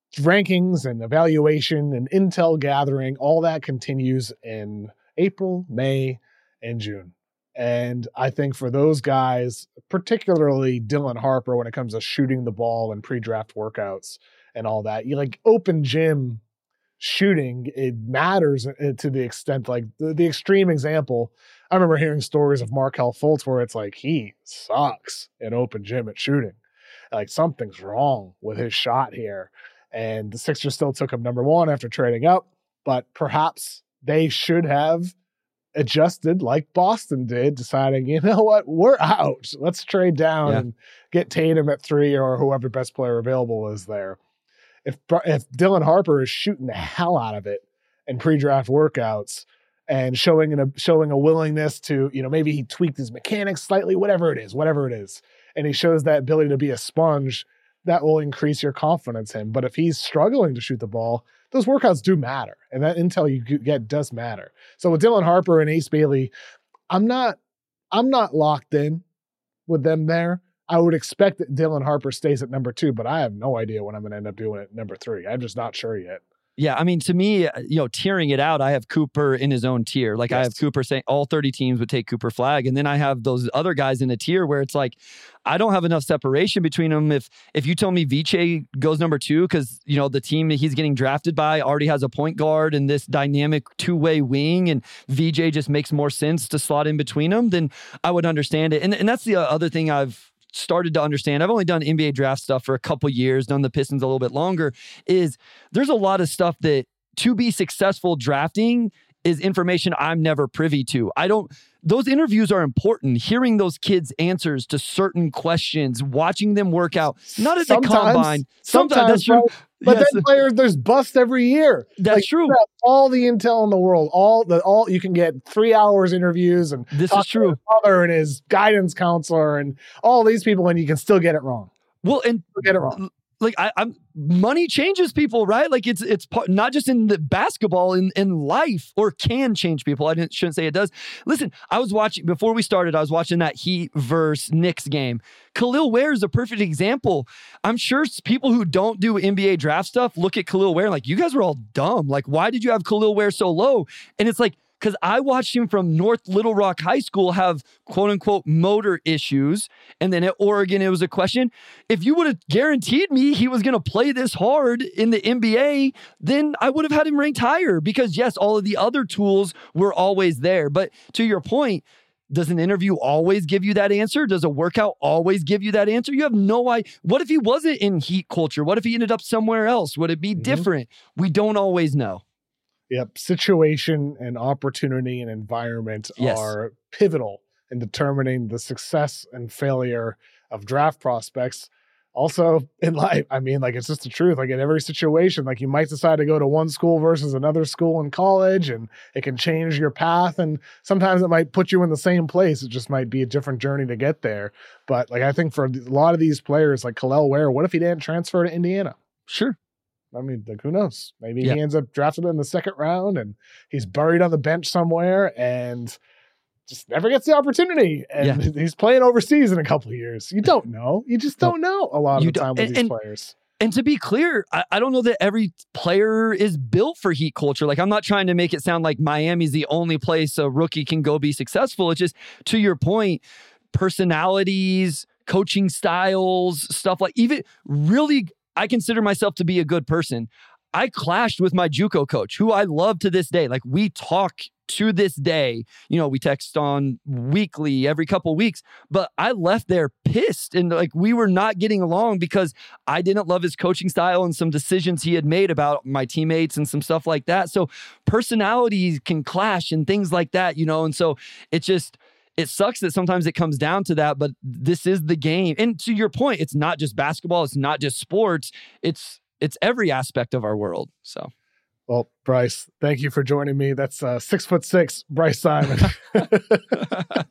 rankings and evaluation and intel gathering, all that continues in April, May, and June. And I think for those guys, particularly Dylan Harper, when it comes to shooting the ball and pre-draft workouts and all that, you like open gym shooting, it matters to the extent, like the, the extreme example. I remember hearing stories of Markelle Fultz where it's like, he sucks in open gym at shooting. Like something's wrong with his shot here. And the Sixers still took him number one after trading up, but perhaps they should have adjusted like Boston did, deciding, you know what, we're out. Let's trade down yeah. and get Tatum at three or whoever best player available is there. If if Dylan Harper is shooting the hell out of it in pre-draft workouts and showing an, a showing a willingness to, you know, maybe he tweaked his mechanics slightly, whatever it is, whatever it is, and he shows that ability to be a sponge, that will increase your confidence in him. But if he's struggling to shoot the ball, those workouts do matter. And that intel you get does matter. So with Dylan Harper and Ace Bailey, I'm not, I'm not locked in with them there. I would expect that Dylan Harper stays at number two, but I have no idea what I'm going to end up doing at number three. I'm just not sure yet. Yeah, I mean, to me, you know, tiering it out, I have Cooper in his own tier. Like yes. I have Cooper saying all thirty teams would take Cooper Flagg. And then I have those other guys in a tier where it's like, I don't have enough separation between them. If if you tell me Viche goes number two because, you know, the team that he's getting drafted by already has a point guard and this dynamic two-way wing and V J just makes more sense to slot in between them, then I would understand it. And, and that's the other thing I've started to understand. I've only done N B A draft stuff for a couple years, done the Pistons a little bit longer, is there's a lot of stuff that to be successful drafting is information I'm never privy to. I don't, those interviews are important. Hearing those kids' answers to certain questions, watching them work out, not at sometimes, the combine. Sometimes, sometimes that's true. But yes. then players, there's busts every year. That's like, true. All the intel in the world, all the all you can get three hours interviews and this is true. His father and his guidance counselor and all these people, and you can still get it wrong. Well, and get it wrong. Like I, I'm, money changes people, right? Like it's it's part, not just in the basketball, in in life, or can change people. I didn't, shouldn't say it does. Listen, I was watching before we started. I was watching that Heat versus Knicks game. Khalil Ware is a perfect example. I'm sure people who don't do N B A draft stuff look at Khalil Ware and like, you guys were all dumb. Like, why did you have Khalil Ware so low? And it's like, because I watched him from North Little Rock High School have quote unquote motor issues. And then at Oregon, it was a question. If you would have guaranteed me he was going to play this hard in the N B A, then I would have had him ranked higher because yes, all of the other tools were always there. But to your point, does an interview always give you that answer? Does a workout always give you that answer? You have no idea. What if he wasn't in Heat culture? What if he ended up somewhere else? Would it be mm-hmm. different? We don't always know. Yep. Situation and opportunity and environment yes. are pivotal in determining the success and failure of draft prospects. Also in life, I mean, like, it's just the truth. Like in every situation, like you might decide to go to one school versus another school in college, and it can change your path. And sometimes it might put you in the same place. It just might be a different journey to get there. But like, I think for a lot of these players, like Khalil Ware, what if he didn't transfer to Indiana? Sure. I mean, like, who knows? Maybe yeah. he ends up drafted in the second round and he's buried on the bench somewhere and just never gets the opportunity. And yeah. he's playing overseas in a couple of years. You don't know. You just don't know a lot of you the time with and, these and, players. And to be clear, I, I don't know that every player is built for Heat culture. Like, I'm not trying to make it sound like Miami's the only place a rookie can go be successful. It's just, to your point, personalities, coaching styles, stuff like, even really, I consider myself to be a good person. I clashed with my JUCO coach, who I love to this day. Like, we talk to this day. You know, we text on weekly, every couple of weeks. But I left there pissed, and like, we were not getting along because I didn't love his coaching style and some decisions he had made about my teammates and some stuff like that. So personalities can clash and things like that, you know. And so it just, it sucks that sometimes it comes down to that, but this is the game. And to your point, it's not just basketball. It's not just sports. It's, it's every aspect of our world. So, well, Bryce, thank you for joining me. That's uh, six foot six, Bryce Simon.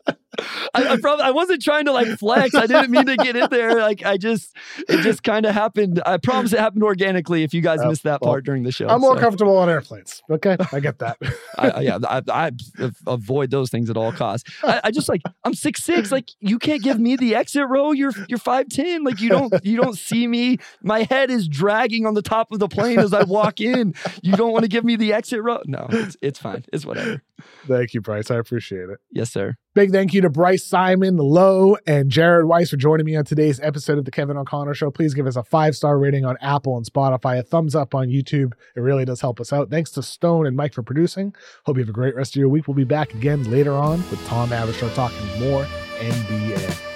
I, I probably I wasn't trying to like flex. I didn't mean to get in there. Like I just, it just kind of happened. I promise it happened organically. If you guys Oh, missed that well, part during the show, I'm more so. comfortable on airplanes. Okay, I get that. I, I, yeah, I, I avoid those things at all costs. I, I just like I'm six six. Like you can't give me the exit row. You're you're five ten. Like you don't you don't see me. My head is dragging on the top of the plane as I walk in. You don't want to give me the exit row? No, it's it's fine. It's whatever. Thank you, Bryce. I appreciate it. Yes, sir. Big thank you to Bryce Simon, Lowe, and Jared Weiss for joining me on today's episode of the Kevin O'Connor Show. Please give us a five-star rating on Apple and Spotify, a thumbs up on YouTube. It really does help us out. Thanks to Stone and Mike for producing. Hope you have a great rest of your week. We'll be back again later on with Tom Avishar talking more N B A.